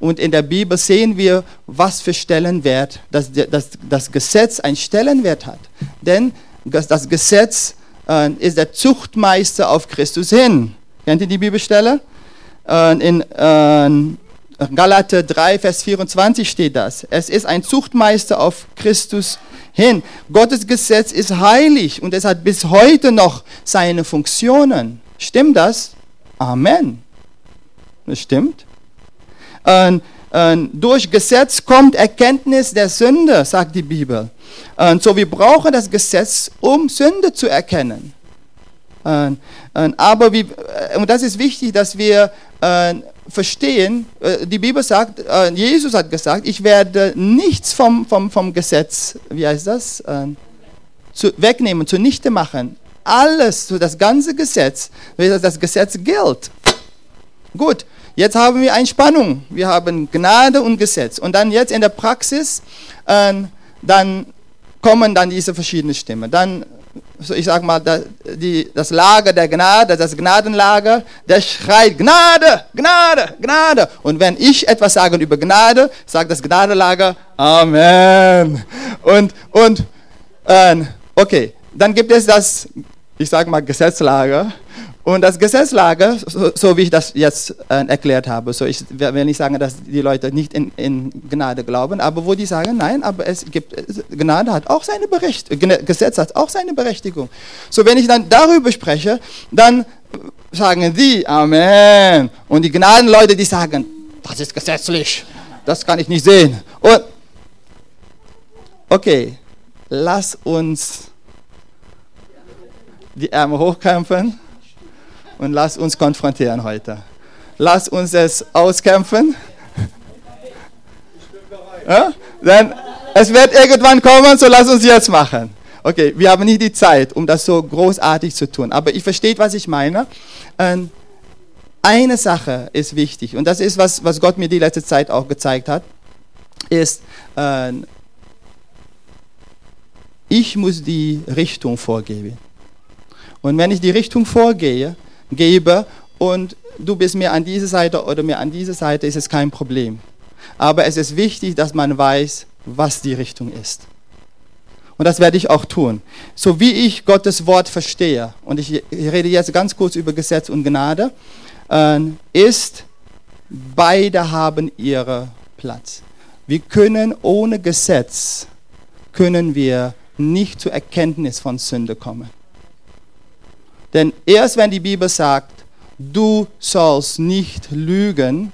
Und in der Bibel sehen wir, was für Stellenwert das, das, das Gesetz ein Stellenwert hat. Denn das, das Gesetz äh, ist der Zuchtmeister auf Christus hin. Kennt ihr die Bibelstelle? Äh, in äh, Galater drei, Vers vierundzwanzig steht das. Es ist ein Zuchtmeister auf Christus hin. Gottes Gesetz ist heilig und es hat bis heute noch seine Funktionen. Stimmt das? Amen. Das stimmt. Und, und durch Gesetz kommt Erkenntnis der Sünde, sagt die Bibel. Und so wir brauchen das Gesetz, um Sünde zu erkennen. Und, und, aber wie, und das ist wichtig, dass wir äh, verstehen, äh, die Bibel sagt, äh, Jesus hat gesagt, ich werde nichts vom, vom, vom Gesetz, wie heißt das, äh, zu, wegnehmen, zunichte machen. Alles, so das ganze Gesetz, das Gesetz gilt. Gut. Jetzt haben wir eine Spannung. Wir haben Gnade und Gesetz. Und dann jetzt in der Praxis, äh, dann kommen dann diese verschiedenen Stimmen. Dann, so ich sage mal, das, die, das Lager der Gnade, das Gnadenlager, der schreit Gnade, Gnade, Gnade. Und wenn ich etwas sage über Gnade, sagt das Gnadenlager Amen. Und, und äh, okay, dann gibt es das, ich sage mal, Gesetzlager. Und das Gesetzlager, so, so wie ich das jetzt äh, erklärt habe, so ich will nicht sagen, dass die Leute nicht in, in Gnade glauben, aber wo die sagen, nein, aber es gibt, Gnade hat auch seine Berechtigung, Gesetz hat auch seine Berechtigung. So, wenn ich dann darüber spreche, dann sagen die Amen. Und die Gnadenleute, die sagen, das ist gesetzlich, das kann ich nicht sehen. Und okay, lass uns die Ärmel hochkämpfen. Und lass uns konfrontieren heute. Lass uns es auskämpfen. Ja? Denn es wird irgendwann kommen, so lass uns jetzt machen. Okay, wir haben nicht die Zeit, um das so großartig zu tun. Aber ihr versteht, was ich meine. Eine Sache ist wichtig. Und das ist, was, was Gott mir die letzte Zeit auch gezeigt hat. Ist, ich muss die Richtung vorgeben. Und wenn ich die Richtung vorgehe, gebe und du bist mir an diese Seite oder mir an diese Seite, ist es kein Problem. Aber es ist wichtig, dass man weiß, was die Richtung ist. Und das werde ich auch tun. So wie ich Gottes Wort verstehe, und ich rede jetzt ganz kurz über Gesetz und Gnade, äh, ist, beide haben ihren Platz. Wir können ohne Gesetz, können wir nicht zur Erkenntnis von Sünde kommen. Denn erst wenn die Bibel sagt, du sollst nicht lügen,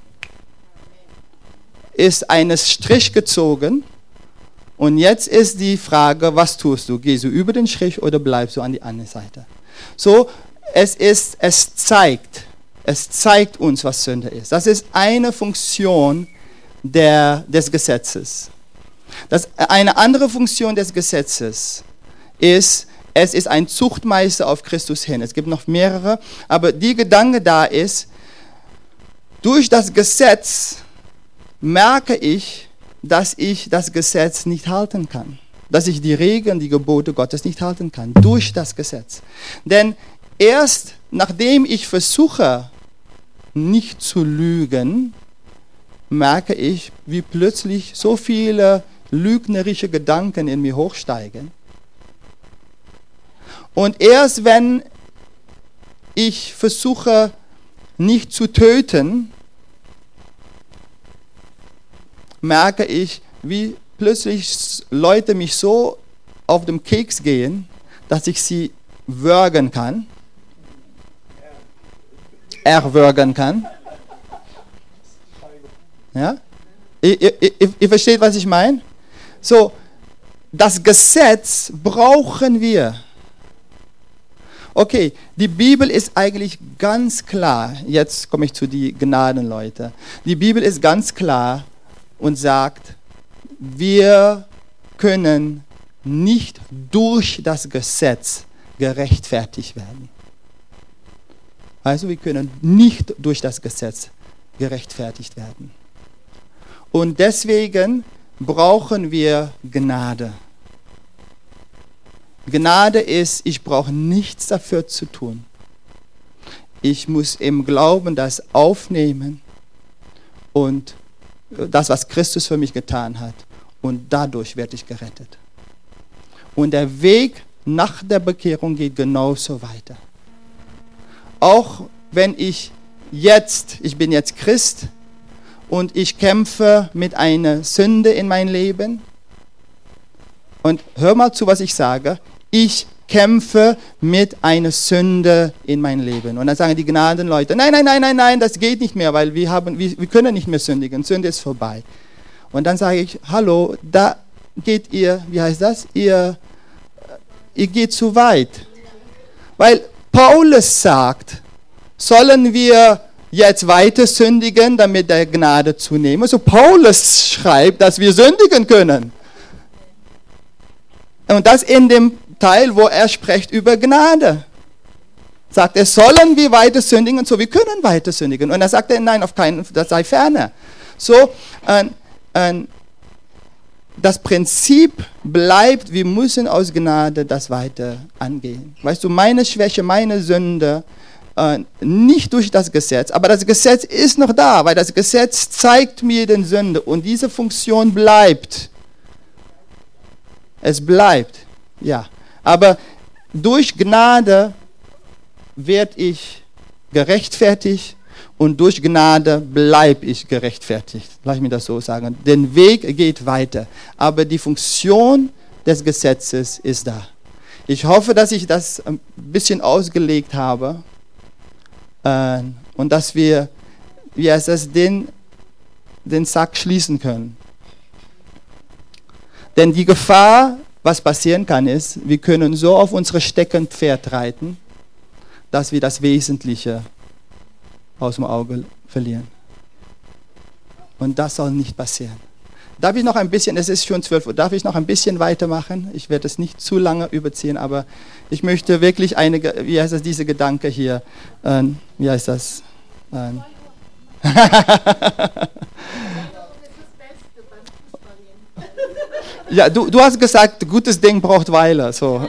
ist ein Strich gezogen und jetzt ist die Frage, was tust du? Gehst du über den Strich oder bleibst du an die andere Seite? So, es ist, es zeigt, es zeigt uns, was Sünde ist. Das ist eine Funktion der, des Gesetzes. Das, eine andere Funktion des Gesetzes ist, es ist ein Zuchtmeister auf Christus hin. Es gibt noch mehrere, aber die Gedanke da ist, durch das Gesetz merke ich, dass ich das Gesetz nicht halten kann. Dass ich die Regeln, die Gebote Gottes nicht halten kann. Durch das Gesetz. Denn erst nachdem ich versuche, nicht zu lügen, merke ich, wie plötzlich so viele lügnerische Gedanken in mir hochsteigen. Und erst wenn ich versuche, nicht zu töten, merke ich, wie plötzlich Leute mich so auf den Keks gehen, dass ich sie würgen kann. Erwürgen kann. Ja? Ihr, ihr, ihr, ihr versteht, was ich meine? So, das Gesetz brauchen wir. Okay, die Bibel ist eigentlich ganz klar, jetzt komme ich zu den Gnadenleuten. Die Bibel ist ganz klar und sagt, wir können nicht durch das Gesetz gerechtfertigt werden. Also wir können nicht durch das Gesetz gerechtfertigt werden. Und deswegen brauchen wir Gnade. Gnade ist, ich brauche nichts dafür zu tun. Ich muss im Glauben das aufnehmen und das, was Christus für mich getan hat. Und dadurch werde ich gerettet. Und der Weg nach der Bekehrung geht genauso weiter. Auch wenn ich jetzt, ich bin jetzt Christ und ich kämpfe mit einer Sünde in mein Leben. Und hör mal zu, was ich sage. Ich kämpfe mit einer Sünde in mein Leben. Und dann sagen die Gnadenleute, nein, nein, nein, nein, nein, das geht nicht mehr, weil wir, haben, wir, wir können nicht mehr sündigen. Sünde ist vorbei. Und dann sage ich, hallo, da geht ihr, wie heißt das? Ihr, ihr geht zu weit. Weil Paulus sagt, sollen wir jetzt weiter sündigen, damit der Gnade zunehmen? Also Paulus schreibt, dass wir sündigen können. Und das in dem Teil, wo er spricht über Gnade. Sagt er, sollen wir weiter sündigen? So, wir können weiter sündigen. Und dann sagt er, nein, auf keinen Fall, das sei ferner. So, äh, äh, das Prinzip bleibt, wir müssen aus Gnade das weiter angehen. Weißt du, meine Schwäche, meine Sünde, äh, nicht durch das Gesetz, aber das Gesetz ist noch da, weil das Gesetz zeigt mir den Sünde und diese Funktion bleibt. Es bleibt, ja. Aber durch Gnade werde ich gerechtfertigt und durch Gnade bleibe ich gerechtfertigt. Lass ich mir das so sagen. Der Weg geht weiter, aber die Funktion des Gesetzes ist da. Ich hoffe, dass ich das ein bisschen ausgelegt habe äh, und dass wir, wie heißt das, den, den Sack schließen können. Denn die Gefahr, was passieren kann, ist, wir können so auf unsere Steckenpferd reiten, dass wir das Wesentliche aus dem Auge verlieren. Und das soll nicht passieren. Darf ich noch ein bisschen, es ist schon zwölf Uhr, darf ich noch ein bisschen weitermachen? Ich werde es nicht zu lange überziehen, aber ich möchte wirklich einige, wie heißt das, diese Gedanke hier, äh, wie heißt das? Äh, Ja, du, du hast gesagt, gutes Ding braucht Weile. So.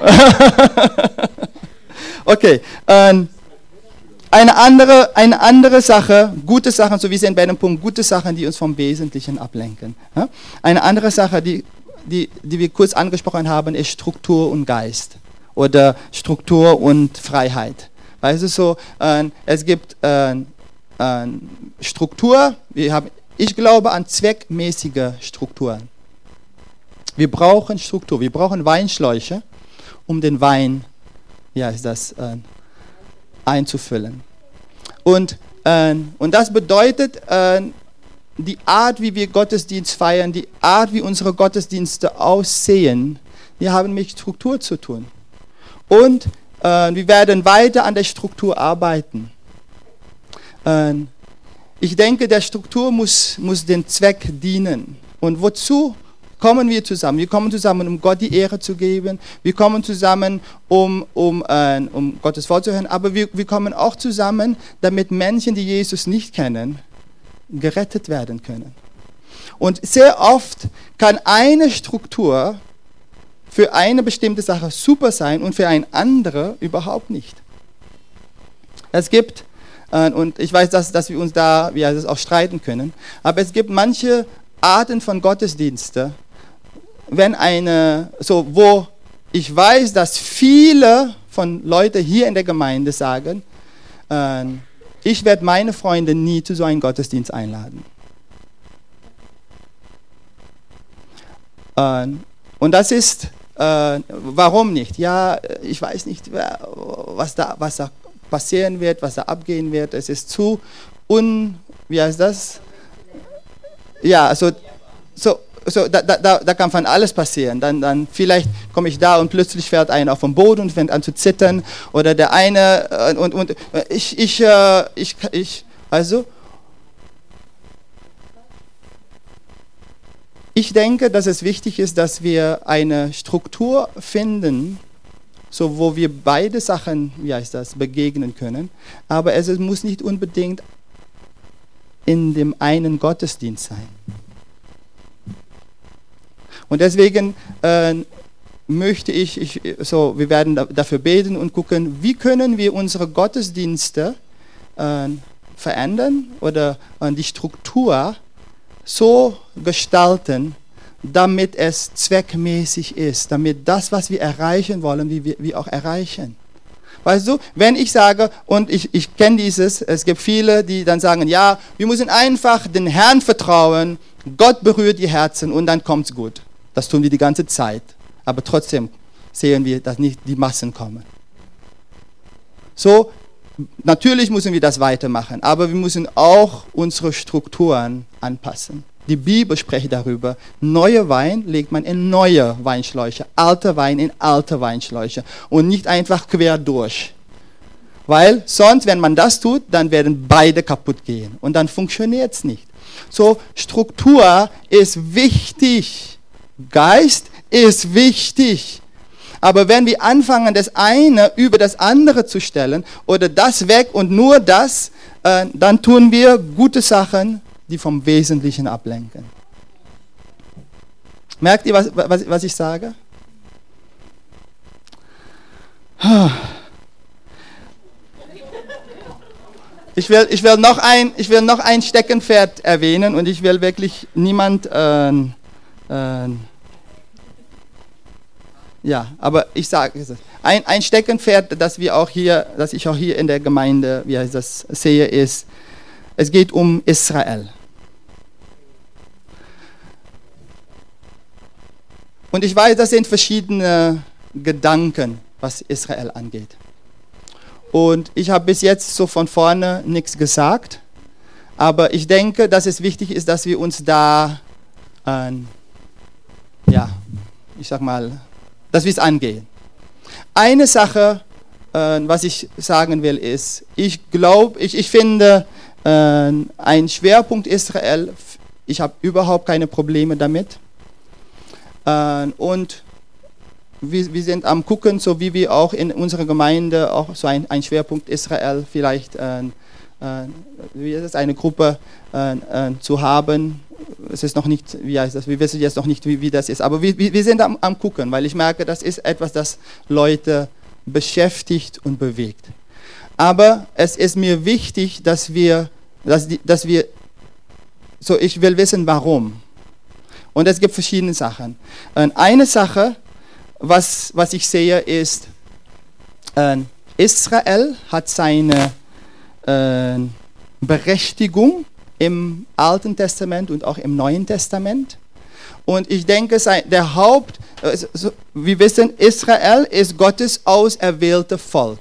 Okay. Ähm, eine, andere, eine andere Sache, gute Sachen, so wie Sie in bei dem Punkt, gute Sachen, die uns vom Wesentlichen ablenken. Ja? Eine andere Sache, die, die, die wir kurz angesprochen haben, ist Struktur und Geist. Oder Struktur und Freiheit. Weißt du so, äh, es gibt äh, äh, Struktur, wir haben, ich glaube an zweckmäßige Strukturen. Wir brauchen Struktur, wir brauchen Weinschläuche, um den Wein, ja, ist das, äh, einzufüllen. Und, äh, und das bedeutet, äh, die Art, wie wir Gottesdienst feiern, die Art, wie unsere Gottesdienste aussehen, die haben mit Struktur zu tun. Und äh, wir werden weiter an der Struktur arbeiten. Äh, ich denke, der Struktur muss, muss den Zweck dienen. Und wozu kommen wir zusammen? Wir kommen zusammen, um Gott die Ehre zu geben. Wir kommen zusammen, um, um, äh, um Gottes Wort zu hören. Aber wir, wir kommen auch zusammen, damit Menschen, die Jesus nicht kennen, gerettet werden können. Und sehr oft kann eine Struktur für eine bestimmte Sache super sein und für eine andere überhaupt nicht. Es gibt, äh, und ich weiß, dass, dass wir uns da wie heißt es, auch streiten können, aber es gibt manche Arten von Gottesdienste, wenn eine, so, wo ich weiß, dass viele von Leuten hier in der Gemeinde sagen, äh, ich werde meine Freunde nie zu so einem Gottesdienst einladen. Äh, und das ist, äh, warum nicht? Ja, ich weiß nicht, was da, was da passieren wird, was da abgehen wird. Es ist zu un, wie heißt das? Ja, also, so, so, da, da, da kann von alles passieren. Dann, dann vielleicht komme ich da und plötzlich fährt einer auf den Boden und fängt an zu zittern. Oder der eine und, und ich, ich, ich, ich, also ich denke, dass es wichtig ist, dass wir eine Struktur finden, so wo wir beide Sachen, wie heißt das, begegnen können. Aber es muss nicht unbedingt in dem einen Gottesdienst sein. Und deswegen äh, möchte ich, ich, so, wir werden da, dafür beten und gucken, wie können wir unsere Gottesdienste äh, verändern oder äh, die Struktur so gestalten, damit es zweckmäßig ist, damit das, was wir erreichen wollen, wir, wir auch erreichen. Weißt du, wenn ich sage, und ich, ich kenne dieses, es gibt viele, die dann sagen, ja, wir müssen einfach den Herrn vertrauen, Gott berührt die Herzen und dann kommt es gut. Das tun wir die ganze Zeit, aber trotzdem sehen wir, dass nicht die Massen kommen. So, natürlich müssen wir das weitermachen, aber wir müssen auch unsere Strukturen anpassen. Die Bibel spricht darüber, neuer Wein legt man in neue Weinschläuche, alter Wein in alte Weinschläuche und nicht einfach quer durch. Weil sonst, wenn man das tut, dann werden beide kaputt gehen und dann funktioniert es nicht. So, Struktur ist wichtig, Geist ist wichtig. Aber wenn wir anfangen, das eine über das andere zu stellen oder das weg und nur das, äh, dann tun wir gute Sachen, die vom Wesentlichen ablenken. Merkt ihr, was, was, was ich sage? Ich will, ich will, noch, ein, ich will noch ein Steckenpferd erwähnen und ich will wirklich niemand... Äh, äh, Ja, aber ich sage es. Ein, ein Steckenpferd, das wir auch hier, das ich auch hier in der Gemeinde, wie heißt das, sehe, ist, es geht um Israel. Und ich weiß, das sind verschiedene Gedanken, was Israel angeht. Und ich habe bis jetzt so von vorne nichts gesagt, aber ich denke, dass es wichtig ist, dass wir uns da, äh, ja, ich sag mal, dass wir es angehen. Eine Sache, äh, was ich sagen will, ist, ich glaube, ich, ich finde, äh, ein Schwerpunkt Israel, ich habe überhaupt keine Probleme damit. Äh, und wir, wir sind am gucken, so wie wir auch in unserer Gemeinde auch so ein, ein Schwerpunkt Israel vielleicht äh, äh, wie ist es, eine Gruppe äh, äh, zu haben. Es ist noch nicht, wie heißt das, wir wissen jetzt noch nicht, wie, wie das ist, aber wir, wir sind am, am gucken, weil ich merke, das ist etwas, das Leute beschäftigt und bewegt. Aber es ist mir wichtig, dass wir, dass, die, dass wir, so ich will wissen, warum. Und es gibt verschiedene Sachen. Eine Sache, was, was ich sehe, ist, äh, Israel hat seine äh, Berechtigung im Alten Testament und auch im Neuen Testament. Und ich denke, der Haupt, wir wissen, Israel ist Gottes auserwählte Volk.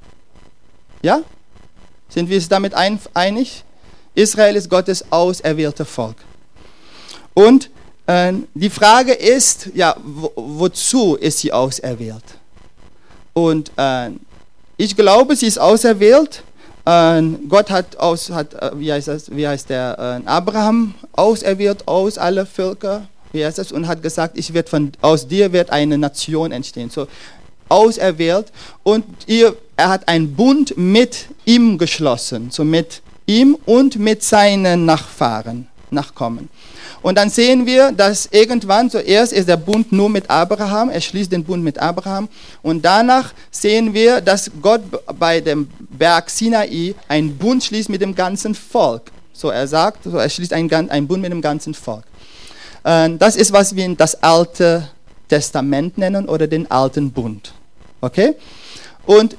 Ja? Sind wir uns damit einig? Israel ist Gottes auserwählte Volk. Und äh, die Frage ist, ja, wo, wozu ist sie auserwählt? Und äh, ich glaube, sie ist auserwählt. Äh, Gott hat, aus, hat äh, wie heißt das, wie heißt der, äh, Abraham auserwählt aus alle Völker, wie heißt das, und hat gesagt, ich werd von, aus dir wird eine Nation entstehen. So, auserwählt, und ihr, er hat einen Bund mit ihm geschlossen, so mit ihm und mit seinen Nachfahren, Nachkommen. Und dann sehen wir, dass irgendwann, zuerst ist der Bund nur mit Abraham, er schließt den Bund mit Abraham, und danach sehen wir, dass Gott bei dem Berg Sinai einen Bund schließt mit dem ganzen Volk. So er sagt, so er schließt einen, einen Bund mit dem ganzen Volk. Das ist, was wir das Alte Testament nennen oder den Alten Bund. Okay? Und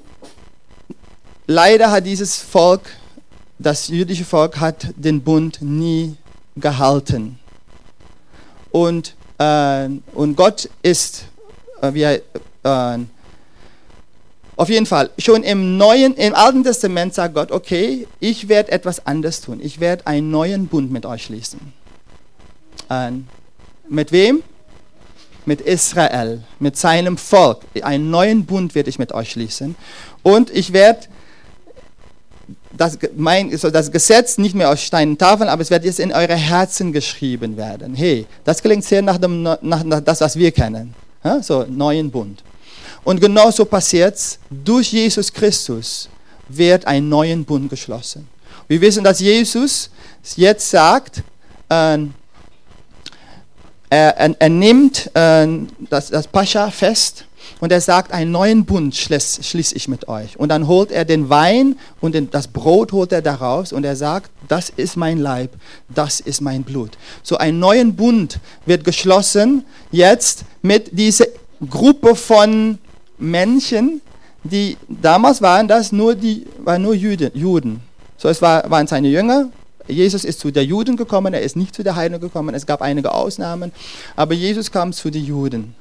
leider hat dieses Volk, das jüdische Volk, hat den Bund nie gehalten. Und, äh, und Gott ist, äh, wie, äh, auf jeden Fall, schon im Neuen, im Alten Testament sagt Gott, okay, ich werde etwas anderes tun. Ich werde einen neuen Bund mit euch schließen. Äh, mit wem? Mit Israel, mit seinem Volk. Einen neuen Bund werde ich mit euch schließen. Und ich werde das, mein, so das Gesetz nicht mehr auf Stein und Tafeln, aber es wird jetzt in eure Herzen geschrieben werden. Hey, das klingt sehr nach dem, nach, nach das, was wir kennen. Ja, so, neuen Bund. Und genauso passiert es, durch Jesus Christus wird ein neuen Bund geschlossen. Wir wissen, dass Jesus jetzt sagt, äh, er, er, er nimmt äh, das, das Pascha-Fest und er sagt, einen neuen Bund schließe schließ ich mit euch. Und dann holt er den Wein und den, das Brot holt er daraus und er sagt, das ist mein Leib, das ist mein Blut. So einen neuen Bund wird geschlossen jetzt mit dieser Gruppe von Menschen, die damals waren das nur die waren nur Juden. Juden. So es war, waren seine Jünger. Jesus ist zu den Juden gekommen, er ist nicht zu den Heiden gekommen. Es gab einige Ausnahmen, aber Jesus kam zu den Juden.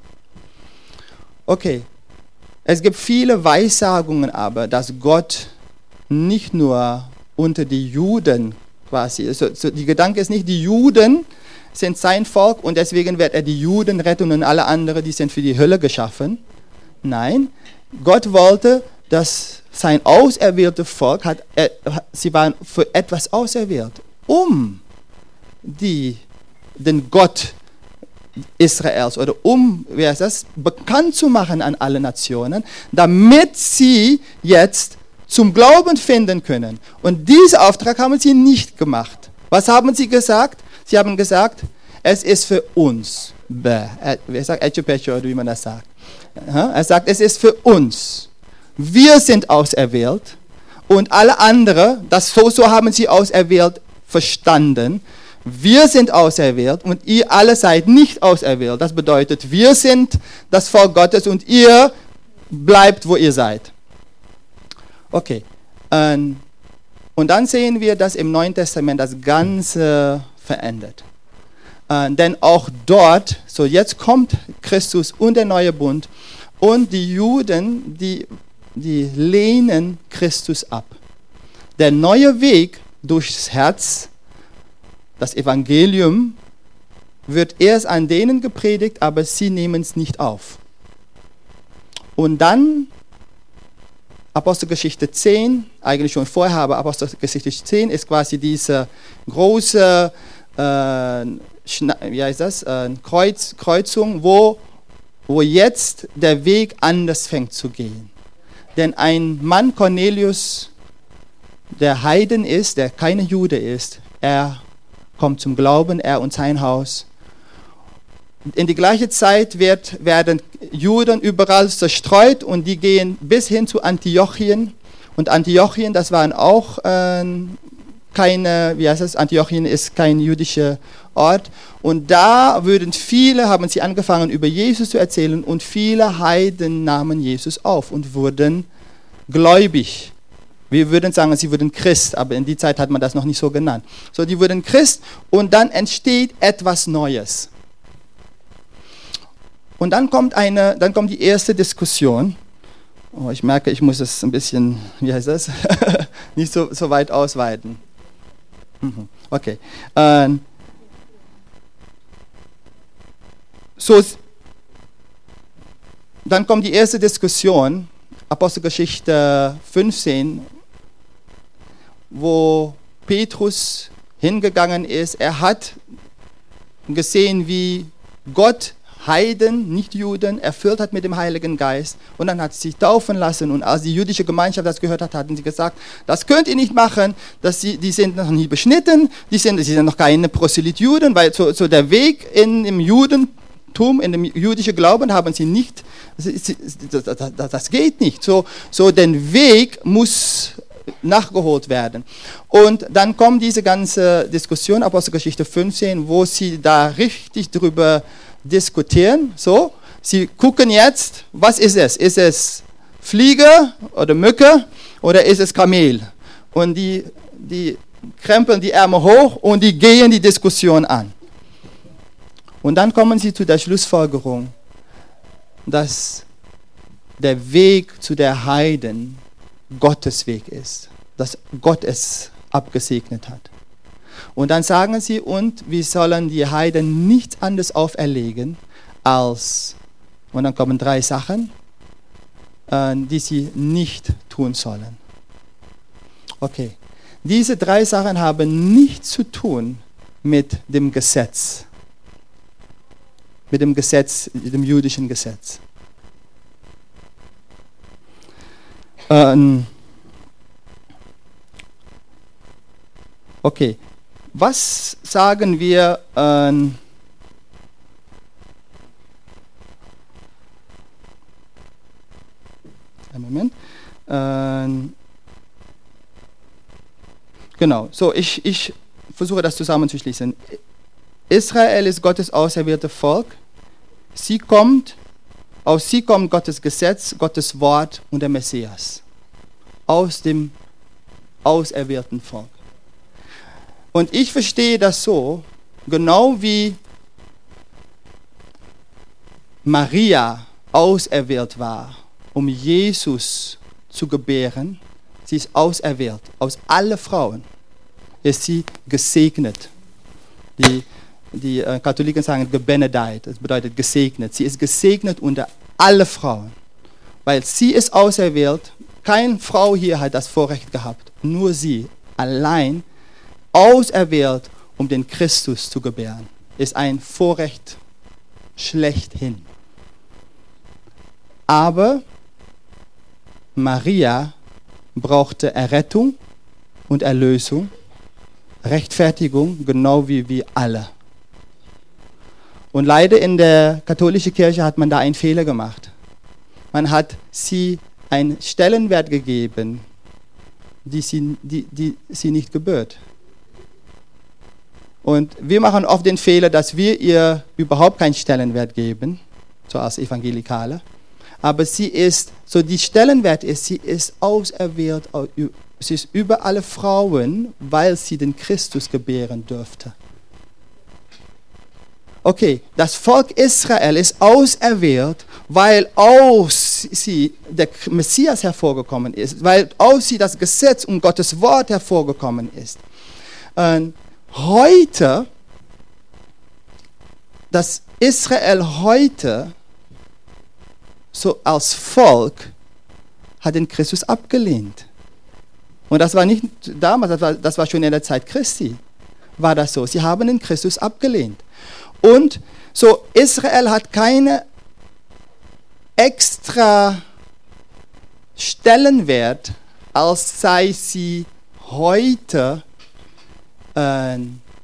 Okay, es gibt viele Weissagungen aber, dass Gott nicht nur unter die Juden quasi, so, so die Gedanke ist nicht, die Juden sind sein Volk und deswegen wird er die Juden retten und alle anderen, die sind für die Hölle geschaffen. Nein, Gott wollte, dass sein auserwähltes Volk, hat, äh, sie waren für etwas auserwählt, um die, den Gott Israels oder um, wie heißt das, bekannt zu machen an alle Nationen, damit sie jetzt zum Glauben finden können. Und diesen Auftrag haben sie nicht gemacht. Was haben sie gesagt? Sie haben gesagt, es ist für uns. Wer sagt Äthiopien oder wie man das sagt? Er sagt, es ist für uns. Wir sind auserwählt und alle anderen, das so, so haben sie auserwählt verstanden. Wir sind auserwählt und ihr alle seid nicht auserwählt. Das bedeutet, wir sind das Volk Gottes und ihr bleibt, wo ihr seid. Okay. Und dann sehen wir, dass im Neuen Testament das Ganze verändert. Denn auch dort, so jetzt kommt Christus und der neue Bund und die Juden, die die lehnen Christus ab. Der neue Weg durchs Herz, das Evangelium, wird erst an denen gepredigt, aber sie nehmen es nicht auf. Und dann Apostelgeschichte zehn, eigentlich schon vorher, aber Apostelgeschichte zehn ist quasi diese große äh, wie heißt das? Äh, Kreuz, Kreuzung, wo, wo jetzt der Weg anders fängt zu gehen. Denn ein Mann, Cornelius, der Heiden ist, der keine Jude ist, er kommt zum Glauben, er und sein Haus. In die gleiche Zeit wird, werden Juden überall zerstreut und die gehen bis hin zu Antiochien. Und Antiochien, das waren auch äh, keine, wie heißt das, Antiochien ist kein jüdischer Ort. Und da würden viele, haben sie angefangen über Jesus zu erzählen und viele Heiden nahmen Jesus auf und wurden gläubig. Wir würden sagen, sie wurden Christ, aber in die Zeit hat man das noch nicht so genannt. So, die wurden Christ und dann entsteht etwas Neues. Und dann kommt eine, dann kommt die erste Diskussion. Oh, ich merke, ich muss es ein bisschen, wie heißt das, nicht so, so weit ausweiten. Okay. Ähm, so, dann kommt die erste Diskussion, Apostelgeschichte fünfzehn, wo Petrus hingegangen ist. Er hat gesehen, wie Gott Heiden, nicht Juden, erfüllt hat mit dem Heiligen Geist. Und dann hat sie sich taufen lassen. Und als die jüdische Gemeinschaft das gehört hat, hatten sie gesagt, das könnt ihr nicht machen, dass sie, die sind noch nie beschnitten, die sind, die sind noch keine Proselyt-Juden, weil so, so der Weg in dem Judentum, in dem jüdischen Glauben haben sie nicht, das, das, das geht nicht. So, so den Weg muss nachgeholt werden. Und dann kommt diese ganze Diskussion, Apostelgeschichte fünfzehn, wo sie da richtig drüber diskutieren. So, sie gucken jetzt, was ist es? Ist es Fliege oder Mücke oder ist es Kamel? Und die, die krempeln die Ärmel hoch und die gehen die Diskussion an. Und dann kommen sie zu der Schlussfolgerung, dass der Weg zu der Heiden Gottes Weg ist, dass Gott es abgesegnet hat. Und dann sagen sie, und wir sollen die Heiden nichts anderes auferlegen, als, und dann kommen drei Sachen, äh, die sie nicht tun sollen. Okay, diese drei Sachen haben nichts zu tun mit dem Gesetz, mit dem Gesetz, dem jüdischen Gesetz. Ähm, okay. Was sagen wir, ähm, Ähm, genau, so ich, ich versuche das zusammenzuschließen. Israel ist Gottes auserwählte Volk. Sie kommt, aus sie kommt Gottes Gesetz, Gottes Wort und der Messias. Aus dem auserwählten Volk. Und ich verstehe das so, genau wie Maria auserwählt war, um Jesus zu gebären. Sie ist auserwählt. Aus allen Frauen ist sie gesegnet. Die, die äh, Katholiken sagen gebenedeit, das bedeutet gesegnet. Sie ist gesegnet unter alle Frauen, weil sie ist auserwählt. Keine Frau hier hat das Vorrecht gehabt, nur sie allein auserwählt, um den Christus zu gebären. Ist ein Vorrecht schlechthin. Aber Maria brauchte Errettung und Erlösung, Rechtfertigung, genau wie wir alle. Und leider in der katholischen Kirche hat man da einen Fehler gemacht. Man hat sie einen Stellenwert gegeben, die sie, die, die sie nicht gebührt. Und wir machen oft den Fehler, dass wir ihr überhaupt keinen Stellenwert geben, so als Evangelikale. Aber sie ist, so die Stellenwert ist, sie ist auserwählt, sie ist über alle Frauen, weil sie den Christus gebären dürfte. Okay, das Volk Israel ist auserwählt, weil aus sie der Messias hervorgekommen ist, weil aus sie das Gesetz und Gottes Wort hervorgekommen ist. Und heute, das Israel heute, so als Volk, hat den Christus abgelehnt. Und das war nicht damals, das war, das war schon in der Zeit Christi, war das so. Sie haben den Christus abgelehnt. Und so, Israel hat keine extra Stellenwert, als sei sie heute äh,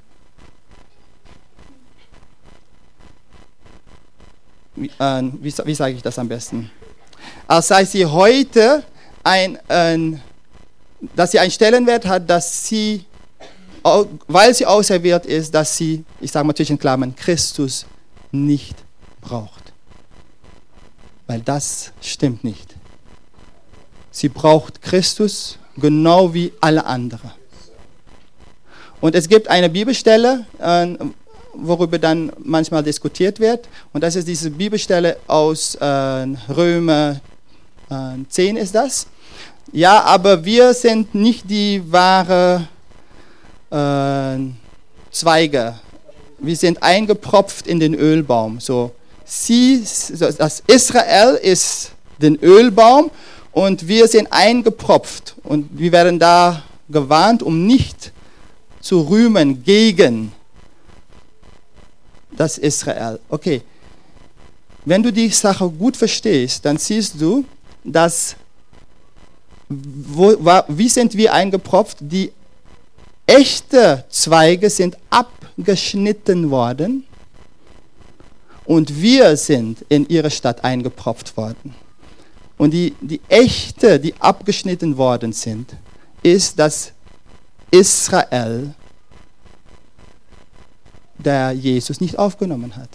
wie, äh, wie, wie sage ich das am besten? Als sei sie heute ein, ein dass sie einen Stellenwert hat, dass sie, weil sie auserwählt ist, dass sie, ich sage mal zwischen Klammern, Christus nicht braucht. Weil das stimmt nicht. Sie braucht Christus genau wie alle anderen. Und es gibt eine Bibelstelle, worüber dann manchmal diskutiert wird. Und das ist diese Bibelstelle aus Römer zehn ist das. Ja, aber wir sind nicht die wahre äh, Zweige. Wir sind eingepropft in den Ölbaum. So, sie, das Israel ist den Ölbaum und wir sind eingepropft. Und wir werden da gewarnt, um nicht zu rühmen gegen das Israel. Okay, wenn du die Sache gut verstehst, dann siehst du, dass Wo, wie sind wir eingepropft? Die echten Zweige sind abgeschnitten worden und wir sind in ihre Stadt eingepropft worden. Und die, die echte, die abgeschnitten worden sind, ist das Israel, der Jesus nicht aufgenommen hat.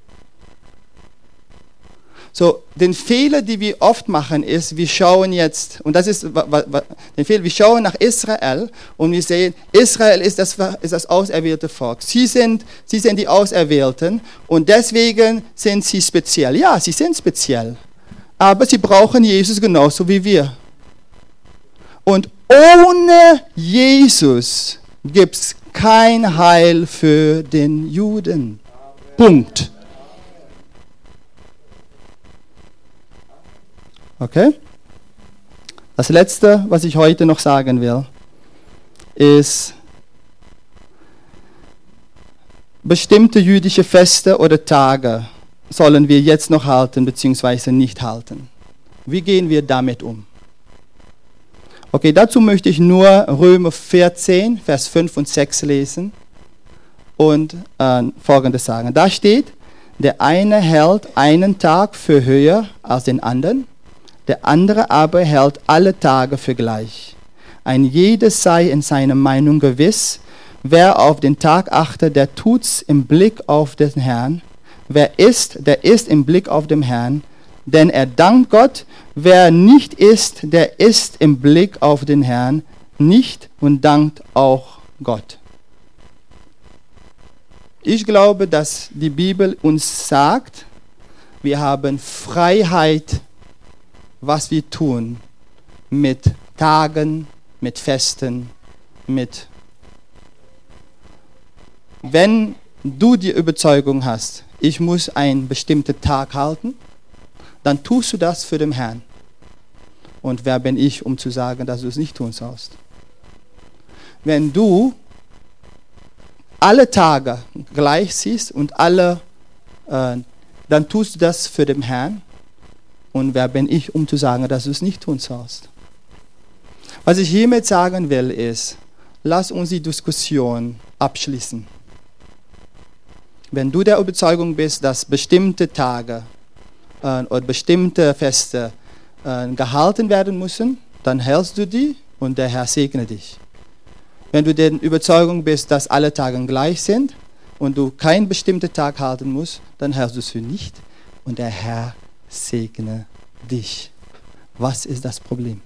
So, den Fehler, den wir oft machen, ist, wir schauen jetzt, und das ist den Fehler, wir schauen nach Israel und wir sehen, Israel ist das, ist das auserwählte Volk. Sie sind, sie sind die Auserwählten und deswegen sind sie speziell. Ja, sie sind speziell, aber sie brauchen Jesus genauso wie wir. Und ohne Jesus gibt es kein Heil für den Juden. Punkt. Okay? Das Letzte, was ich heute noch sagen will, ist, bestimmte jüdische Feste oder Tage sollen wir jetzt noch halten bzw. nicht halten. Wie gehen wir damit um? Okay, dazu möchte ich nur Römer vierzehn, Vers fünf und sechs lesen und äh, Folgendes sagen. Da steht, der eine hält einen Tag für höher als den anderen, der andere aber hält alle Tage für gleich. Ein jeder sei in seiner Meinung gewiss. Wer auf den Tag achtet, der tut's im Blick auf den Herrn. Wer isst, der isst im Blick auf den Herrn, denn er dankt Gott. Wer nicht isst, der isst im Blick auf den Herrn nicht und dankt auch Gott. Ich glaube, dass die Bibel uns sagt, wir haben Freiheit, was wir tun mit Tagen, mit Festen, mit... Wenn du die Überzeugung hast, ich muss einen bestimmten Tag halten, dann tust du das für den Herrn. Und wer bin ich, um zu sagen, dass du es nicht tun sollst? Wenn du alle Tage gleich siehst und alle, äh, dann tust du das für den Herrn. Und wer bin ich, um zu sagen, dass du es nicht tun sollst? Was ich hiermit sagen will, ist, lass uns die Diskussion abschließen. Wenn du der Überzeugung bist, dass bestimmte Tage äh, oder bestimmte Feste äh, gehalten werden müssen, dann hältst du die und der Herr segne dich. Wenn du der Überzeugung bist, dass alle Tage gleich sind und du keinen bestimmten Tag halten musst, dann hältst du es für nicht und der Herr segne dich. Was ist das Problem?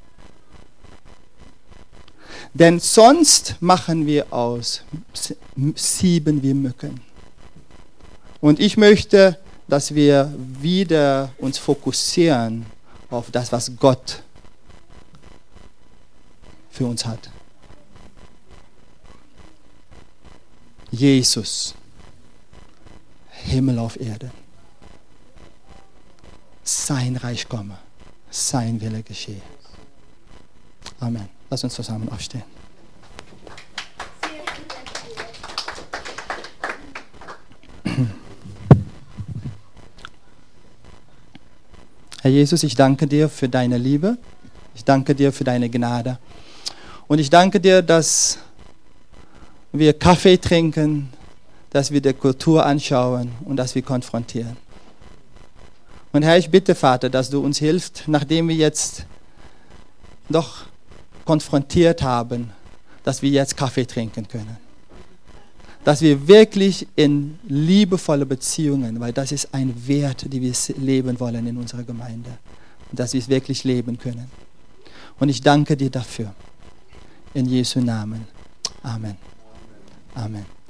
Denn sonst machen wir aus sieben wie Mücken. Und ich möchte, dass wir wieder uns fokussieren auf das, was Gott für uns hat. Jesus, Himmel auf Erde. Sein Reich komme, sein Wille geschehe. Amen. Lass uns zusammen aufstehen. Herr Jesus, ich danke dir für deine Liebe. Ich danke dir für deine Gnade. Und ich danke dir, dass wir Kaffee trinken, dass wir die Kultur anschauen und dass wir konfrontieren. Und Herr, ich bitte, Vater, dass du uns hilfst, nachdem wir jetzt doch konfrontiert haben, dass wir jetzt Kaffee trinken können. Dass wir wirklich in liebevolle Beziehungen, weil das ist ein Wert, den wir leben wollen in unserer Gemeinde. Und dass wir es wirklich leben können. Und ich danke dir dafür. In Jesu Namen. Amen. Amen.